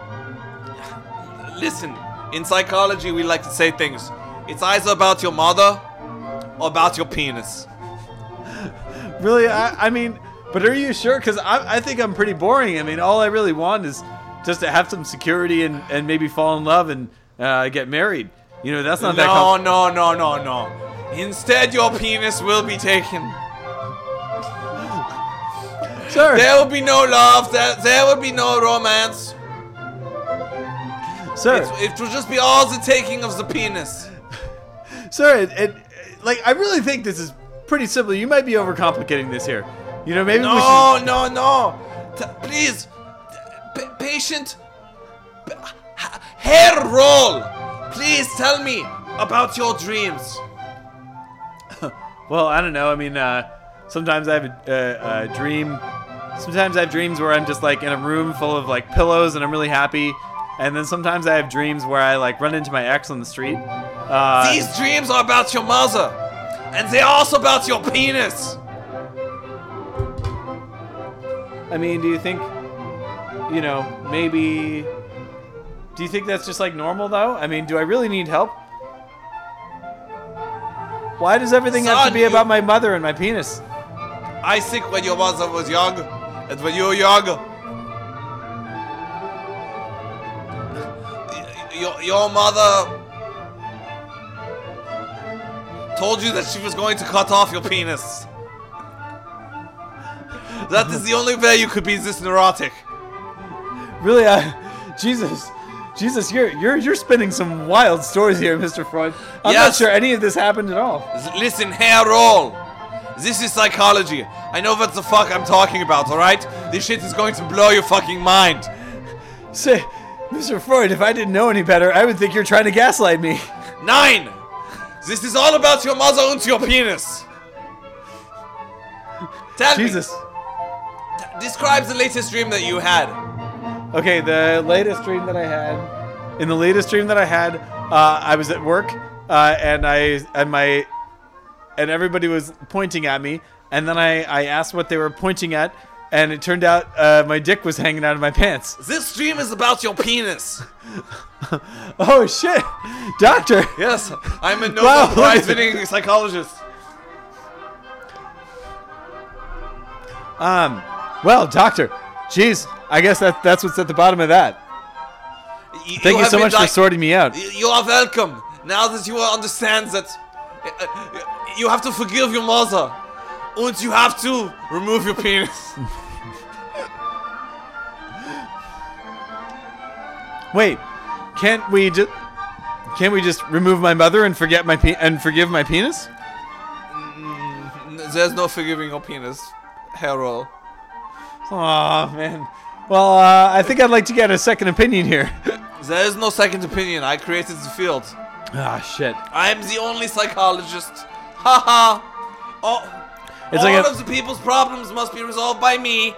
S2: Listen, in psychology, we like to say things. It's either about your mother or about your penis.
S1: Really, I, I mean, but are you sure? Because I I think I'm pretty boring. I mean, all I really want is just to have some security and and maybe fall in love and uh, get married. You know, that's not that.
S2: No,
S1: Com-
S2: no, no, no, no. Instead, your penis will be taken.
S1: Sir,
S2: There will be no love. There, there will be no romance.
S1: sir,
S2: It's, it will just be all the taking of the penis.
S1: sir. It, it like I really think this is pretty simple. You might be overcomplicating this here. You know, maybe we should.
S2: No, no, no. T- please, P- patient, P- ha- hair roll. Please tell me about your dreams.
S1: Well, I don't know. I mean, uh, sometimes I have a, uh, a dream. Sometimes I have dreams where I'm just like in a room full of like pillows and I'm really happy. And then sometimes I have dreams where I like run into my ex on the street. Uh,
S2: These dreams are about your mother, and they're also about your penis.
S1: I mean, do you think, you know, maybe. Do you think that's just like normal though? I mean, do I really need help? Why does everything have to
S2: Son,
S1: be
S2: you-
S1: about my mother and my penis?
S2: I think when your mother was young, and when you were young, y- your, your mother told you that she was going to cut off your penis. That is the only way you could be this neurotic.
S1: Really, I, Jesus, Jesus, you're you're you're spinning some wild stories here, Mister Freud. I'm not
S2: Yes.
S1: sure any of this happened at all.
S2: Listen, Harold. This is psychology. I know what the fuck I'm talking about, alright? This shit is going to blow your fucking mind.
S1: Say, Mister Freud, if I didn't know any better, I would think you're trying to gaslight me.
S2: Nine! This is all about your mother and your penis. Tell
S1: Jesus.
S2: me, describe the latest dream that you had.
S1: Okay, the latest dream that I had, in the latest dream that I had, uh, I was at work, uh, and I and my and everybody was pointing at me, and then I, I asked what they were pointing at, and it turned out uh, my dick was hanging out of my pants.
S2: This dream is about your penis.
S1: Oh shit, doctor!
S2: Yes, I'm a Nobel
S1: Wow, look at
S2: Prize winning psychologist.
S1: Um, well, doctor, jeez, I guess that that's what's at the bottom of that.
S2: Y-
S1: Thank you,
S2: have
S1: so
S2: been
S1: much for
S2: di-
S1: sorting me out.
S2: Y- You are welcome. Now that you understand that uh, you have to forgive your mother, and you have to remove your penis.
S1: Wait, can't we just can't we just remove my mother and forget my pe- and forgive my penis?
S2: There's no forgiving your penis, Harold.
S1: Aw, man. Well, uh, I think I'd like to get a second opinion here.
S2: There is no second opinion. I created the field.
S1: Ah, shit.
S2: I am the only psychologist. Haha. All,
S1: It's
S2: all
S1: like a-
S2: of the people's problems must be resolved by me.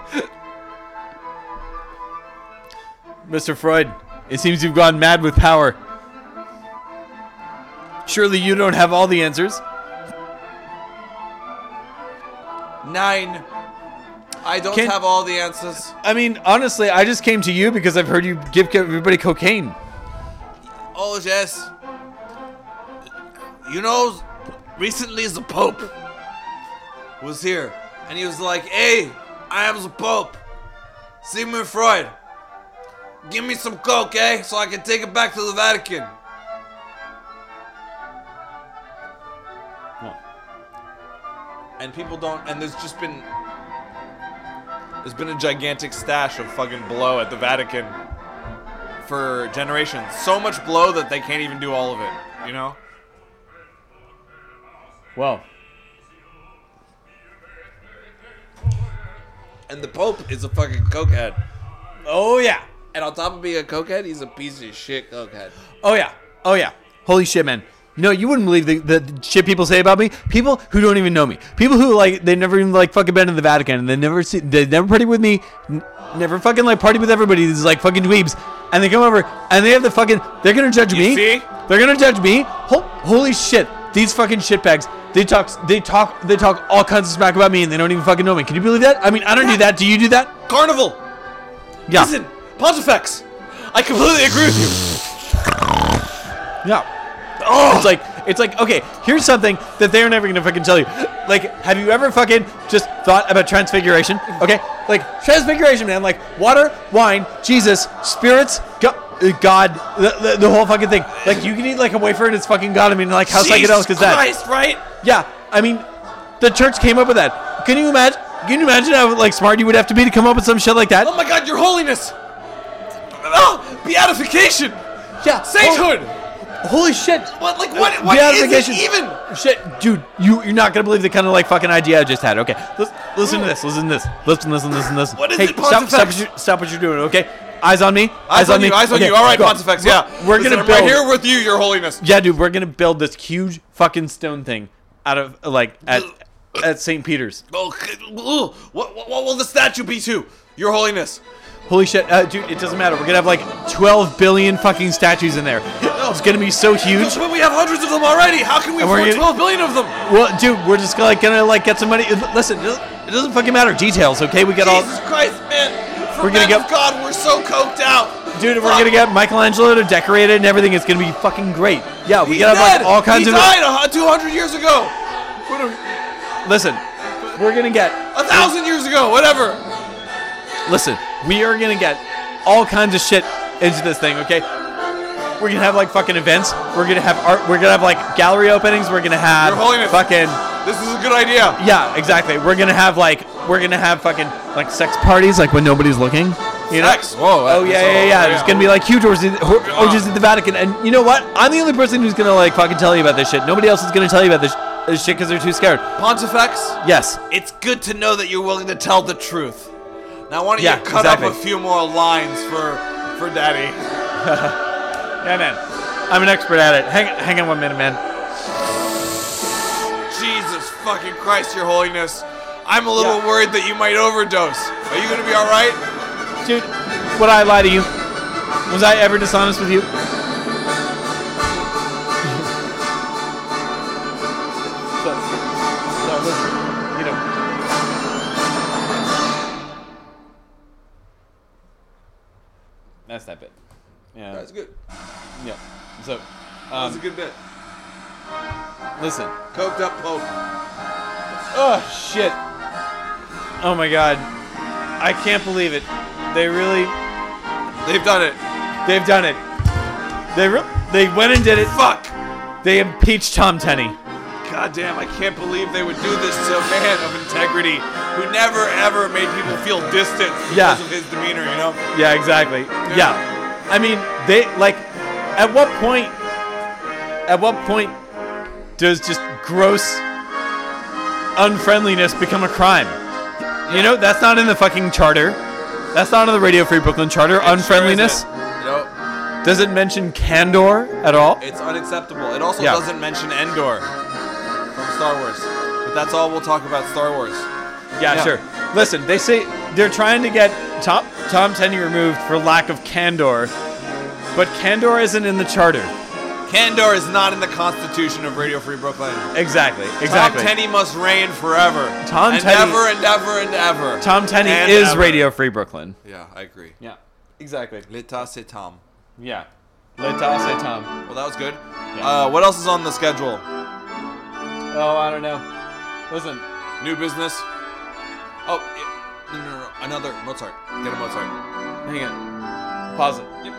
S1: Mister Freud, it seems you've gone mad with power. Surely you don't have all the answers.
S2: Nine. I don't
S1: Can-
S2: have all the answers.
S1: I mean, honestly, I just came to you because I've heard you give everybody cocaine.
S2: Oh, yes. You know, recently the Pope was here, and he was like, "Hey, I am the Pope. Sigmund Freud. Give me some coke, eh? So I can take it back to the Vatican." And people don't, and there's just been, there's been a gigantic stash of fucking blow at the Vatican for generations. So much blow that they can't even do all of it, you know?
S1: Well,
S2: And the Pope is a fucking cokehead.
S1: oh yeah.
S2: And on top of being a cokehead, he's a piece of shit cokehead.
S1: Oh yeah. Oh yeah. Holy shit, man. No, you wouldn't believe the, the shit people say about me. People who don't even know me. People who like they never even like fucking been in the Vatican and they never see they never party with me. N- never fucking like party with everybody. These like fucking dweebs. And they come over and they have the fucking they're gonna judge
S2: You
S1: me.
S2: see?
S1: They're gonna judge me. Ho- holy shit. These fucking shitbags. They talk they talk they talk all kinds of smack about me and they don't even fucking know me. Can you believe that? I mean, I don't do that. Do you do that?
S2: Carnival!
S1: Yeah.
S2: Listen, Pontifex! I completely agree with you.
S1: Yeah. Oh, it's like it's like okay. Here's something that they're never gonna fucking tell you. Like, have you ever fucking just thought about transfiguration? Okay, like transfiguration, man. Like water, wine, Jesus, spirits, go- uh, God, the, the, the whole fucking thing. Like you can eat like a wafer and it's fucking God. I mean, like how psychedelic is that?
S2: Christ, right?
S1: Yeah. I mean, the church came up with that. Can you imagine? Can you imagine how like smart you would have to be to come up with some shit like that?
S2: Oh my God, Your Holiness! Oh, beatification!
S1: Yeah.
S2: Sainthood!
S1: Holy shit.
S2: What, like, what, what is it
S1: Beatification.
S2: even?
S1: Shit, dude, you, you're not going to believe the kind of, like, fucking idea I just had. Okay, listen, listen to this, listen to this. Listen, listen, listen to this.
S2: What is
S1: hey,
S2: it,
S1: stop, stop,
S2: Pontifex?
S1: what you're, stop what you're doing, okay? Eyes on me.
S2: Eyes on you, eyes on
S1: Okay,
S2: you. All right,
S1: go.
S2: Pontifex, yeah.
S1: We're
S2: Listen,
S1: gonna
S2: I'm
S1: build.
S2: right here with you, Your Holiness.
S1: Yeah, dude, we're going to build this huge fucking stone thing out of, like, at, at Saint Peter's.
S2: Oh, ugh. what, what, what will the statue be to, Your Holiness?
S1: Holy shit, uh, dude, it doesn't matter. We're going to have, like, twelve billion fucking statues in there. It's going to be so huge.
S2: But we have hundreds of them already. How can we
S1: And we're
S2: afford
S1: gonna-
S2: twelve billion of them?
S1: Well, dude, we're just gonna, like, gonna, like, get some money. Listen, it doesn't, it doesn't fucking matter. Details, okay? We get all...
S2: Jesus Christ, man. For
S1: We're gonna
S2: men
S1: get-
S2: of God, we're so coked out.
S1: Dude, we're gonna get Michelangelo to decorate it and everything. It's gonna be fucking great. Yeah, we
S2: He's
S1: gotta have
S2: dead.
S1: like all kinds
S2: he
S1: of.
S2: died two hundred years ago. What are,
S1: Listen, we're gonna get
S2: a thousand years ago, whatever.
S1: Listen, we are gonna get all kinds of shit into this thing, okay? We're gonna have like fucking events. We're gonna have art. We're gonna have like gallery openings. We're gonna have
S2: Your Holiness,
S1: fucking.
S2: This is a good idea.
S1: Yeah, exactly. We're gonna have like we're gonna have fucking like sex parties, like when nobody's looking. You know?
S2: Sex. Whoa.
S1: Oh yeah, yeah, yeah. There's gonna be like huge orgies, orgies at the Vatican, and you know what? I'm the only person who's gonna like fucking tell you about this shit. Nobody else is gonna tell you about this, this shit because they're too scared.
S2: Pontifex.
S1: Yes.
S2: It's good to know that you're willing to tell the truth. Now, why don't
S1: Yeah,
S2: you cut
S1: exactly.
S2: up a few more lines for for Daddy?
S1: Yeah, man. I'm an expert at it. Hang, hang on one minute, man.
S2: Jesus fucking Christ, Your Holiness. I'm a little
S1: Yeah.
S2: worried that you might overdose. Are you gonna be all right?
S1: Dude, would I lie to you? Was I ever dishonest with you? so, so listen, you know. That's that bit. Yeah.
S2: That's good.
S1: Yeah. So,
S2: That's a
S1: um,
S2: good bit.
S1: listen.
S2: Coked up Pope.
S1: Oh shit. Oh my god. I can't believe it. They really,
S2: They've done it.
S1: they've done it. They re- they went and did it.
S2: Fuck.
S1: They impeached Tom Tenney.
S2: God damn, I can't believe they would do this to a man of integrity who never ever made people feel distant because
S1: Yeah.
S2: of his demeanor, you know?
S1: Yeah, exactly. Yeah. I mean, they like at what point at what point does just gross unfriendliness become a crime? You know, that's not in the fucking charter. That's not in the Radio Free Brooklyn charter. Unfriendliness.
S2: Sure isn't. You know,
S1: Does it mention candor at all?
S2: it's unacceptable. It also
S1: Yeah.
S2: doesn't mention Endor from Star Wars. But that's all we'll talk about Star Wars.
S1: Yeah,
S2: Yeah.
S1: sure. Listen, they say they're trying to get Tom Tom Tenney removed for lack of candor, but candor isn't in the charter.
S2: Candor is not in the Constitution of Radio Free Brooklyn.
S1: Exactly. Exactly.
S2: Tom Tenney must reign forever.
S1: Tom
S2: and
S1: Tenney-
S2: ever and ever and ever.
S1: Tom Tenney
S2: And
S1: is
S2: ever.
S1: Radio Free Brooklyn.
S2: Yeah, I agree.
S1: Yeah. Exactly.
S2: L'état c'est Tom.
S1: Yeah. L'état c'est Tom.
S2: Well, that was good.
S1: Yeah.
S2: Uh, what else is on the schedule?
S1: Oh, I don't know. Listen.
S2: New business. Oh, it, no, no, no, another Mozart. Get a Mozart.
S1: Hang on. Pause it.
S2: Yep.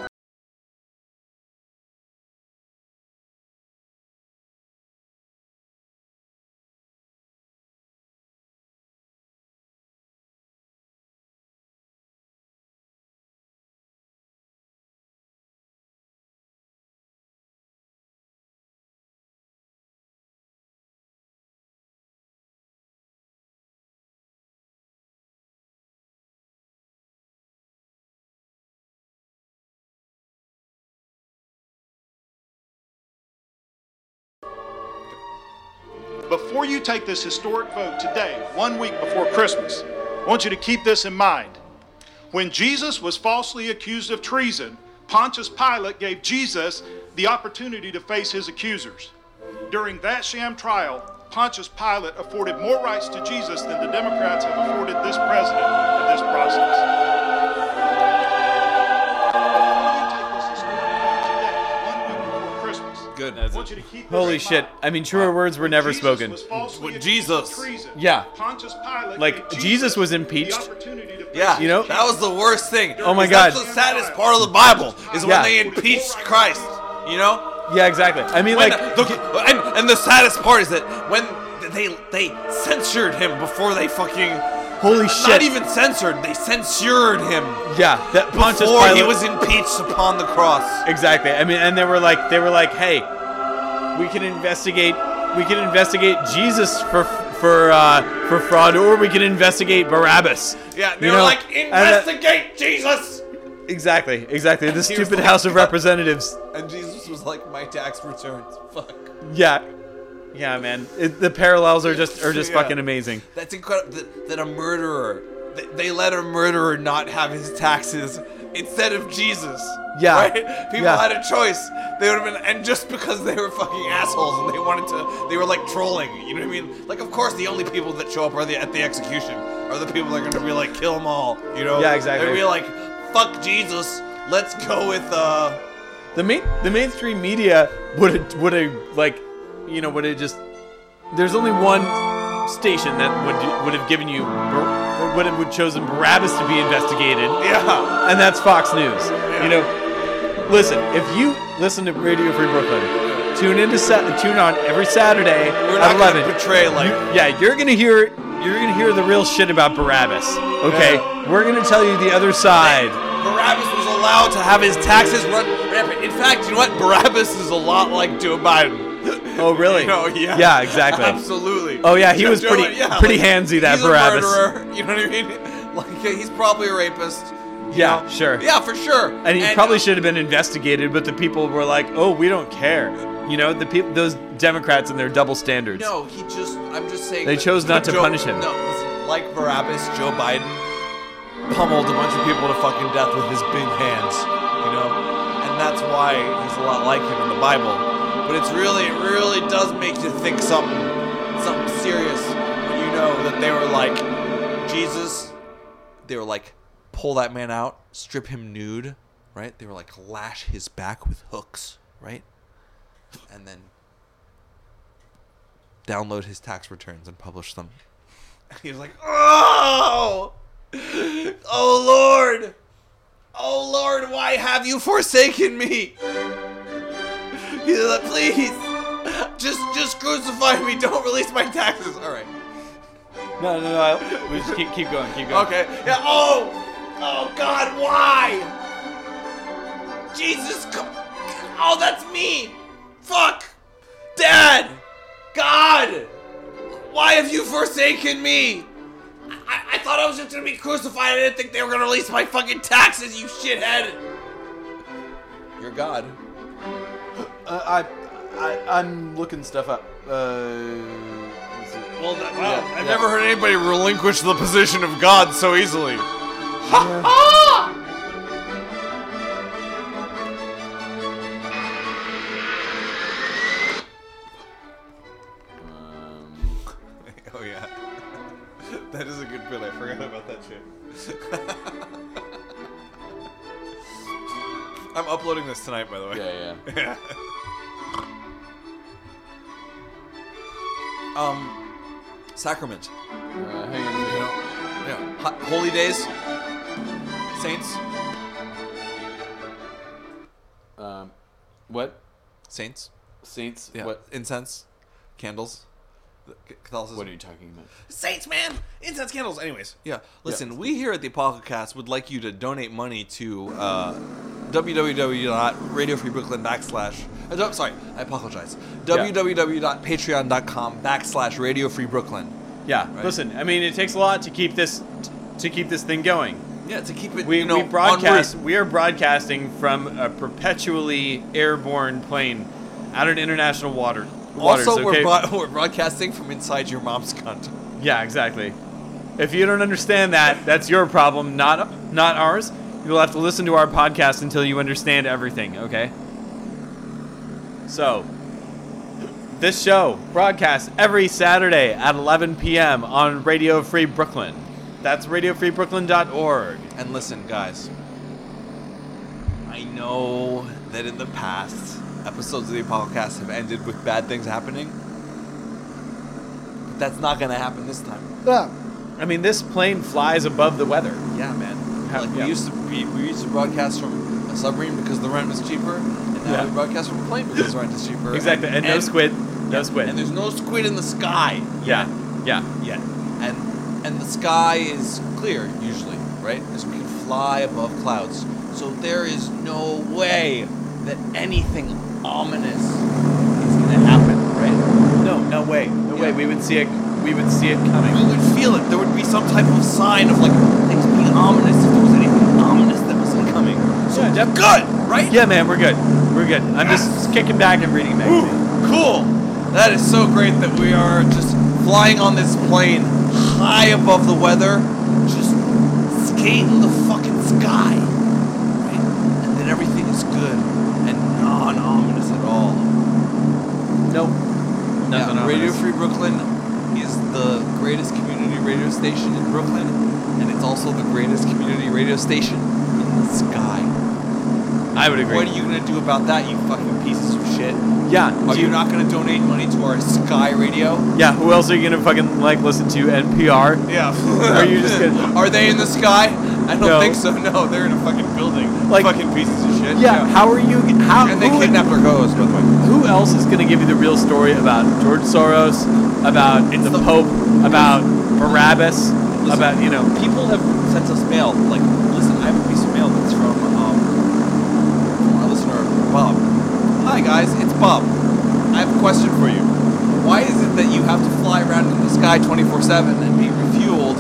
S3: Before you take this historic vote today, one week before Christmas, I want you to keep this in mind. When Jesus was falsely accused of treason, Pontius Pilate gave Jesus the opportunity to face his accusers. During that sham trial, Pontius Pilate afforded more rights to Jesus than the Democrats have afforded this president in this process.
S2: Good.
S3: I want you to keep this
S1: Holy
S3: in
S1: shit.
S3: mind.
S1: I mean, truer words were never
S3: Jesus
S1: spoken.
S3: was falsely
S2: With
S3: accused
S2: Jesus.
S3: of treason.
S1: Yeah.
S3: Pontius Pilate
S1: Like,
S3: gave
S1: Jesus was
S3: the
S1: impeached.
S3: opportunity to face
S2: Yeah,
S1: You know?
S2: that was the worst thing.
S1: Oh my
S2: That's
S1: God.
S2: the saddest part of the Bible is
S1: Yeah.
S2: when they impeached Christ. You know,
S1: Yeah, exactly. I mean,
S2: when
S1: like,
S2: the, and, and the saddest part is that when they they censored him before they fucking
S1: holy shit.
S2: not even censored, they censured him
S1: Yeah, that Pontius
S2: before
S1: Pilate
S2: he was impeached upon the cross.
S1: Exactly. I mean, and they were like, they were like, hey, we can investigate, we can investigate Jesus for for uh, for fraud, or we can investigate Barabbas.
S2: Yeah, they
S1: You
S2: were
S1: know,
S2: like,
S1: and that-
S2: investigate Jesus.
S1: Exactly, exactly. The
S2: He was
S1: stupid
S2: like,
S1: House of
S2: "Fuck."
S1: Representatives.
S2: And Jesus was like, my tax returns. Fuck.
S1: Yeah, yeah, man. It, the parallels are just are just
S2: Yeah.
S1: fucking amazing.
S2: That's incredible. That, that a murderer, they, they let a murderer not have his taxes instead of Jesus.
S1: Yeah.
S2: Right? People
S1: Yeah.
S2: had a choice. They would have been, and just because they were fucking assholes and they wanted to, they were like trolling. You know what I mean? Like, of course, the only people that show up are the at the execution are the people that are gonna be like, kill them all. You know?
S1: Yeah, exactly.
S2: They'd be like, fuck Jesus. let's go with uh.
S1: The main the mainstream media would have would have like, you know, would have just. There's only one station that would would have given you would have would chosen Barabbas to be investigated.
S2: Yeah.
S1: And that's Fox News.
S2: Yeah.
S1: You know, listen, if you listen to Radio Free Brooklyn, tune in to sa- tune on every Saturday
S2: We're
S1: at
S2: not
S1: eleven.
S2: gonna portray like.
S1: Yeah, you're gonna hear you're gonna hear the real shit about Barabbas. Okay,
S2: Yeah.
S1: we're gonna tell you the other side.
S2: Barabbas was allowed to have his taxes run rampant. In fact, you know what? Barabbas is a lot like Joe Biden.
S1: Oh, really?
S2: You know, yeah.
S1: Yeah, exactly.
S2: Absolutely.
S1: Oh, yeah, he
S2: Joe-
S1: was
S2: Joe-
S1: pretty
S2: yeah,
S1: pretty
S2: like,
S1: handsy, that
S2: he's
S1: Barabbas.
S2: a murderer. You know what I mean? Like, he's probably a rapist. you
S1: Yeah,
S2: know?
S1: sure.
S2: Yeah, for sure.
S1: And he probably
S2: uh,
S1: should have been investigated, but the people were like, "Oh, we don't care." You know, the people, those Democrats and their double standards.
S2: No, he just. I'm just saying.
S1: They
S2: that-
S1: chose not to
S2: Joe-
S1: punish him.
S2: No, listen, like Barabbas, Joe Biden pummeled a bunch of people to fucking death with his big hands. You know, and that's why he's a lot like him in the Bible. But it's really, it really does make you think something, something serious when you know that they were like, Jesus. They were like, pull that man out, strip him nude, right? They were like, lash his back with hooks, right? And then download his tax returns and publish them. He was like, oh, oh Lord, oh Lord, why have you forsaken me? He's like, please, just, just crucify me. Don't release my taxes. All right.
S1: No, no, no. I, we just keep keep going, keep going.
S2: Okay. Yeah. Oh, oh God, why? Jesus, come. Oh, that's me. Fuck, Dad, God. Why have you forsaken me? I, I thought I was just gonna be crucified. I didn't think they were gonna release my fucking taxes, you shithead. You're God.
S1: Uh, I, I, I'm looking stuff up. Uh,
S2: Well, that, wow,
S1: Yeah,
S2: I've
S1: yeah.
S2: never heard anybody relinquish the position of God so easily. Ha ha! Oh yeah, that is a good bit. I forgot about that shit. I'm uploading this tonight, by the way.
S1: yeah, yeah.
S2: Yeah. um, sacrament.
S1: Uh, hang on.
S2: You know, yeah. Ho- holy days, saints,
S1: Um, what?
S2: saints.
S1: Saints?
S2: Yeah.
S1: What?
S2: Incense, candles. The- C- Catholicism.
S1: What are you talking about?
S2: Saints, man! Incense candles. Anyways, yeah. Listen, we here at the Apocalypse would like you to donate money to uh, www.radiofreebrooklyn backslash. Uh, no, sorry, I apologize. www.patreon.com backslash radiofreebrooklyn.
S1: Yeah.
S2: Right.
S1: Listen, I mean, it takes a lot to keep this to keep this thing going.
S2: Yeah, to keep it.
S1: We,
S2: you know,
S1: we broadcast.
S2: en route.
S1: We are broadcasting from a perpetually airborne plane out in international water. Waters,
S2: Also,
S1: okay?
S2: we're, broad- we're broadcasting from inside your mom's cunt.
S1: Yeah, exactly. If you don't understand that, that's your problem, not not ours. You'll have to listen to our podcast until you understand everything, okay? So, this show broadcasts every Saturday at eleven p.m. on Radio Free Brooklyn. That's radio free brooklyn dot org.
S2: And listen, guys. I know that in the past, episodes of the Apocalypse have ended with bad things happening. But that's not gonna happen this time.
S1: I mean, this plane flies above the weather.
S2: Yeah, man.
S1: How-
S2: Like
S1: yeah.
S2: we used to be, we used to broadcast from a submarine because the rent was cheaper, and now
S1: Yeah.
S2: we broadcast from a plane because the rent is cheaper.
S1: Exactly, and, no squid. No squid.
S2: And there's no squid in the sky.
S1: yeah, yeah.
S2: Yet. And and the sky is clear usually, right? Because we can fly above clouds. So there is no way that anything ominous is gonna happen, right?
S1: No, no way. No
S2: Yeah.
S1: way. We would see it. We would see it coming.
S2: We would feel it. There would be some type of sign of like things being ominous if there was anything ominous that was coming. So
S1: Yeah, def-
S2: good, right?
S1: Yeah, man, we're good. We're good. I'm just kicking back and reading magazines.
S2: Ooh, cool. That is so great that we are just flying on this plane high above the weather, just skating the fucking sky, right? And then everything is good and non-ominous at all.
S1: Nope. Nothing
S2: Yeah,
S1: ominous.
S2: Radio Free Brooklyn is the greatest community radio station in Brooklyn, and it's also the greatest community radio station in the sky.
S1: I would agree.
S2: What are you gonna do about that, you fucking pieces of shit?
S1: Yeah.
S2: Are
S1: do
S2: you not gonna donate money to our Sky Radio?
S1: Yeah. Who else are you gonna fucking like listen to? N P R?
S2: Yeah.
S1: Are you just gonna?
S2: Are they in the sky? I don't
S1: No.
S2: think so. No, they're in a fucking building.
S1: Like-
S2: fucking pieces of shit.
S1: Yeah. How are you? How?
S2: And they
S1: who,
S2: kidnapped our co-host, by the way.
S1: who else is gonna give you the real story about George Soros, about the,
S2: the-
S1: Pope, about Barabbas,
S2: Listen,
S1: about you know?
S2: people have sent us mail. Like, listen, I have a piece of mail that's from um, from our listener, Bob. Hi guys, it's Bob. I have a question for you. Why is it that you have to fly around in the sky twenty-four seven and be refueled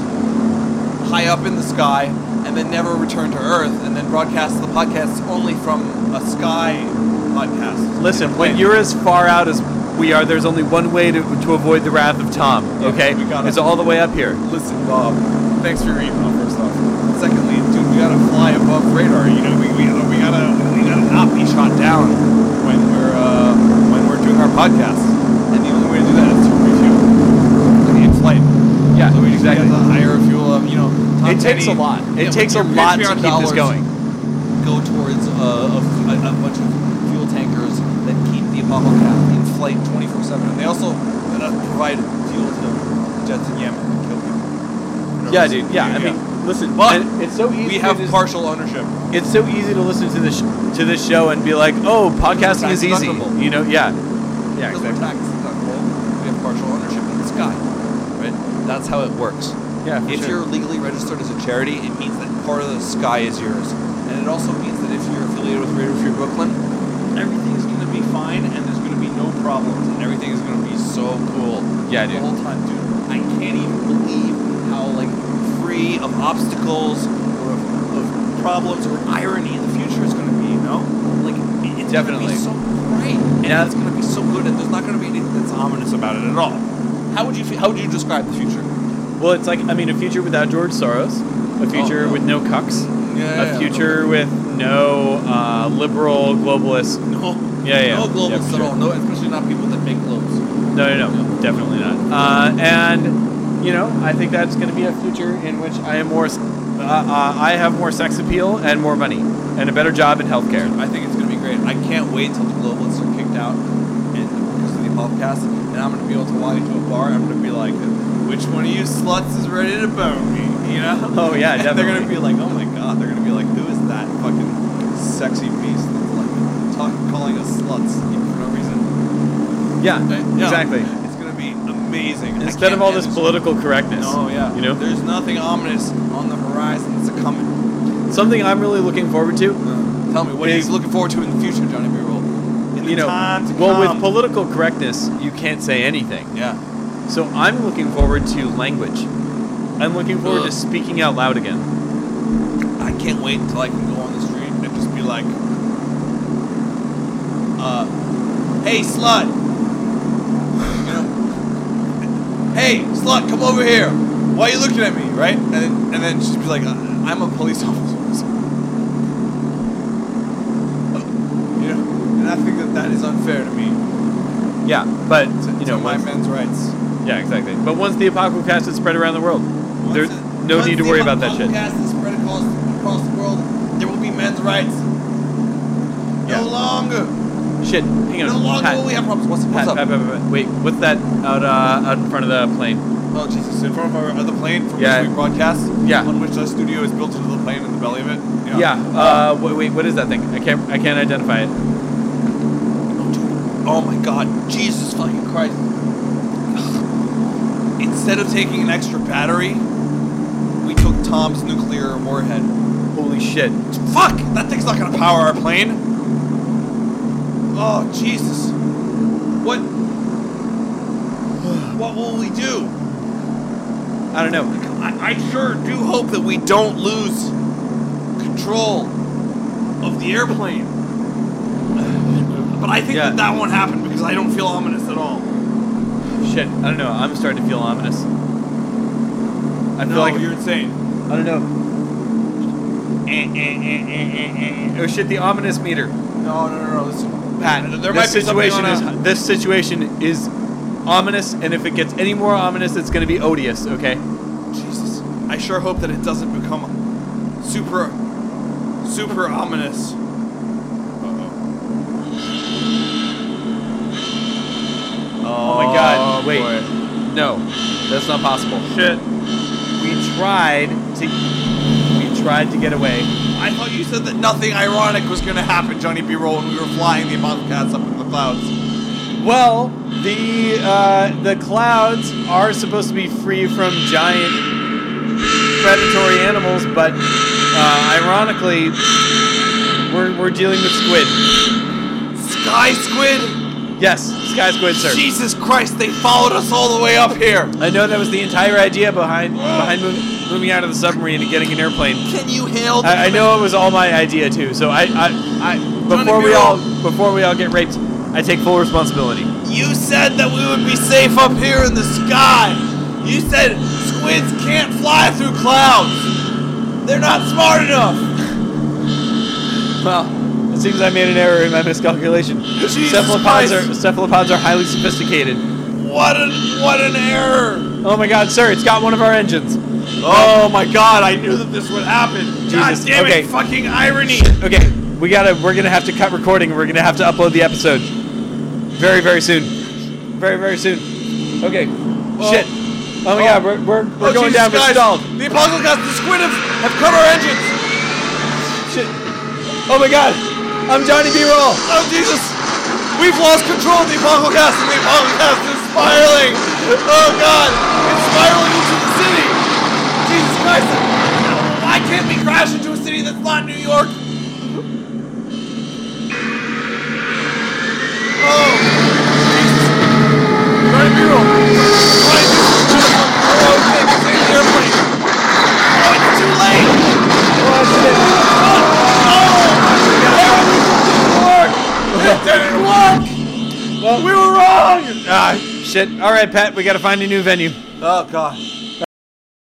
S2: high up in the sky and then never return to Earth and then broadcast the podcasts only from a sky podcast?
S1: Listen,
S2: In a
S1: when
S2: plane?
S1: you're as far out as we are, there's only one way to, to avoid the wrath of Tom. Okay,
S2: we gotta-
S1: it's all the way up here.
S2: Listen, Bob. Thanks for your email, first off. Secondly, dude, we gotta fly above radar. You know, we, we, we gotta we gotta not be shot down when we're uh, when we're doing our podcast. And the only way to do that is to refuel, like in flight.
S1: Yeah,
S2: So we just
S1: exactly.
S2: get the higher fuel of you know. Tom
S1: It takes a
S2: Petty.
S1: lot. It
S2: Yeah,
S1: takes a
S2: with your
S1: lot to
S2: Patreon
S1: keep this
S2: dollars
S1: going.
S2: Go towards uh, a, a, a bunch of fuel tankers that keep the Apollo craft in flight twenty-four seven. And they also uh, provide fuel to jets in Yemen that kill people. for no
S1: Yeah,
S2: reason.
S1: dude. Yeah, I mean, listen,
S2: But
S1: and it's so easy.
S2: we
S1: to
S2: have
S1: just-
S2: partial ownership.
S1: It's so easy to listen to this to this show and be like, oh, podcasting is easy.
S2: Tax-deductible.
S1: You know? Yeah. Yeah.
S2: Because we're
S1: Exactly.
S2: tax deductible, we have partial ownership in the sky. Right? That's how it works.
S1: Yeah. For
S2: If
S1: sure.
S2: you're legally registered as a charity, it means that part of the sky is yours. And it also means that if you're affiliated with Radio Free Brooklyn, everything's going to be fine and there's going to be no problems and everything is going to be so cool.
S1: Yeah,
S2: The
S1: dude.
S2: whole time, dude. I can't even believe how, like, free of obstacles or of, of problems or irony the future is going to be, you know? Like, it- it's
S1: Definitely.
S2: going to be so great. And
S1: Yeah.
S2: it's going to be so good and there's not going to be anything that's ominous about it at all. How would you fe- how would you describe the future?
S1: Well, it's like, I mean, a future without George Soros, a future
S2: no.
S1: with no cucks,
S2: Yeah,
S1: a future with no uh, liberal globalists.
S2: No,
S1: Yeah, yeah.
S2: no
S1: Yeah,
S2: globalists
S1: for
S2: at
S1: sure.
S2: all. No, especially not people that make globes.
S1: No, no, no, definitely not. Uh, and you know, I think that's going to be a future in which I am more, uh, uh, I have more sex appeal and more money and a better job in healthcare.
S2: I think it's going to be great. I can't wait till the globalists are kicked out and because of the podcast, and I'm going to be able to walk into a bar. I'm going to be like, "Which one of you sluts is ready to bone me?" You know?
S1: Oh yeah,
S2: And
S1: definitely.
S2: they're going to be like, "Oh my god!" They're going to be like, "Who is that fucking sexy beast that's like talking, calling us sluts for no reason?"
S1: yeah,
S2: Yeah.
S1: exactly.
S2: It's going to be amazing. I
S1: Instead
S2: can't
S1: of all
S2: end
S1: this political correctness.
S2: Oh yeah.
S1: You know?
S2: There's nothing ominous on the horizon that's a coming.
S1: Something I'm really looking forward to.
S2: Uh, tell me, what are
S1: Is-
S2: you looking forward to in the future, Johnny B. Roll? In the
S1: You know,
S2: time to
S1: well,
S2: come.
S1: with political correctness, you can't say anything.
S2: Yeah.
S1: So I'm looking forward to language. I'm looking forward
S2: Ugh.
S1: to speaking out loud again.
S2: I can't wait until I can go on the street and just be like, uh, hey, slut. You know? Hey, slut, come over here. Why are you looking at me, right? And then, and then she'd be like, uh, I'm a police officer. You know? And I think that that is unfair to me.
S1: Yeah, but
S2: To,
S1: you
S2: to
S1: know,
S2: my
S1: once,
S2: men's rights.
S1: yeah, exactly. But once the Apocalypse is spread around the world,
S2: Once
S1: there's
S2: it-
S1: no
S2: once
S1: need to
S2: the
S1: worry about that shit.
S2: podcast is spread across, across the world, there will be men's rights.
S1: Yeah.
S2: No longer.
S1: Shit, hang on.
S2: No longer
S1: Pat,
S2: will we have problems. What's, what's
S1: Pat,
S2: up?
S1: Pat, Pat, Pat, Pat. Wait, what's that out uh, out in front of the plane?
S2: Oh, Jesus. In front of our other plane from
S1: Yeah.
S2: which we broadcast?
S1: Yeah.
S2: On which the studio is built into the plane in the belly of it?
S1: Yeah. Uh, wait, wait, what is that thing? I can't I can't identify it.
S2: Oh, dude. Oh, my God. Jesus fucking Christ. Instead of taking an extra battery, we took Tom's nuclear warhead.
S1: Holy shit.
S2: Fuck! That thing's not gonna power our plane. Oh, Jesus. What? What will we do?
S1: I don't know.
S2: I, I sure do hope that we don't lose control of the airplane. But I think
S1: Yeah.
S2: that that won't happen because I don't feel ominous at all.
S1: Shit, I don't know. I'm starting to feel ominous. I feel
S2: No,
S1: like
S2: you're insane.
S1: I don't know. Eh, eh, eh, eh, eh, eh. Oh shit, the ominous meter.
S2: No, no, no, no. Listen,
S1: Pat,
S2: there
S1: this
S2: might be something
S1: situation
S2: on
S1: is
S2: a-
S1: this situation is ominous, and if it gets any more ominous, it's going to be odious. Okay.
S2: Jesus. I sure hope that it doesn't become super, super ominous.
S1: Oh my God! Wait,
S2: boy.
S1: no, that's not possible.
S2: Shit.
S1: We tried to, we tried to get away.
S2: I thought you said that nothing ironic was going to happen, Johnny B. Roll, when we were flying the Apocalcast up in the clouds.
S1: Well, the uh, the clouds are supposed to be free from giant predatory animals, but uh, ironically, we're we're dealing with squid.
S2: Sky squid?
S1: Yes, sky squid, sir.
S2: Jesus Christ, they followed us all the way up here.
S1: I know that was the entire idea behind behind moving, moving out of the submarine and getting an airplane.
S2: Can you hail?
S1: I, I know it was all my idea too. So I, I, I before we all before we all get raped, I take full responsibility.
S2: You said that we would be safe up here in the sky. You said squids can't fly through clouds. They're not smart enough.
S1: Well, it seems I made an error in my miscalculation.
S2: Jesus
S1: Cephalopods
S2: Christ.
S1: are cephalopods are highly sophisticated.
S2: What an what an error.
S1: Oh my God, sir! It's got one of our engines.
S2: Oh my God! I knew that this would happen. God
S1: Jesus,
S2: damn
S1: okay.
S2: it! Fucking irony.
S1: Okay, we gotta. We're gonna have to cut recording. We're gonna have to upload the episode very, very soon. Very, very soon. Okay. Shit. Oh my
S2: Oh.
S1: God, we're we're, we're
S2: Oh,
S1: going
S2: Jesus,
S1: down. We're
S2: guys.
S1: stalled.
S2: The Apocalcast, the squid have, have cut our engines.
S1: Shit. Oh my God, I'm Johnny B. Roll.
S2: Oh Jesus! We've lost control of the Apocalcast, and the Apocalcast is spiraling. Oh God! It's spiraling into the city. Jesus Christ! Why can't we crash into a city that's not New York? Oh! Jesus! Johnny B. Roll. Johnny B. Roll. Oh, okay, this ain't the airplane. Oh, it's too late.
S1: Oh shit.
S2: It didn't work!
S1: Well,
S2: We were wrong!
S1: Ah, shit. All right, Pat, we gotta find a new venue.
S2: Oh, God.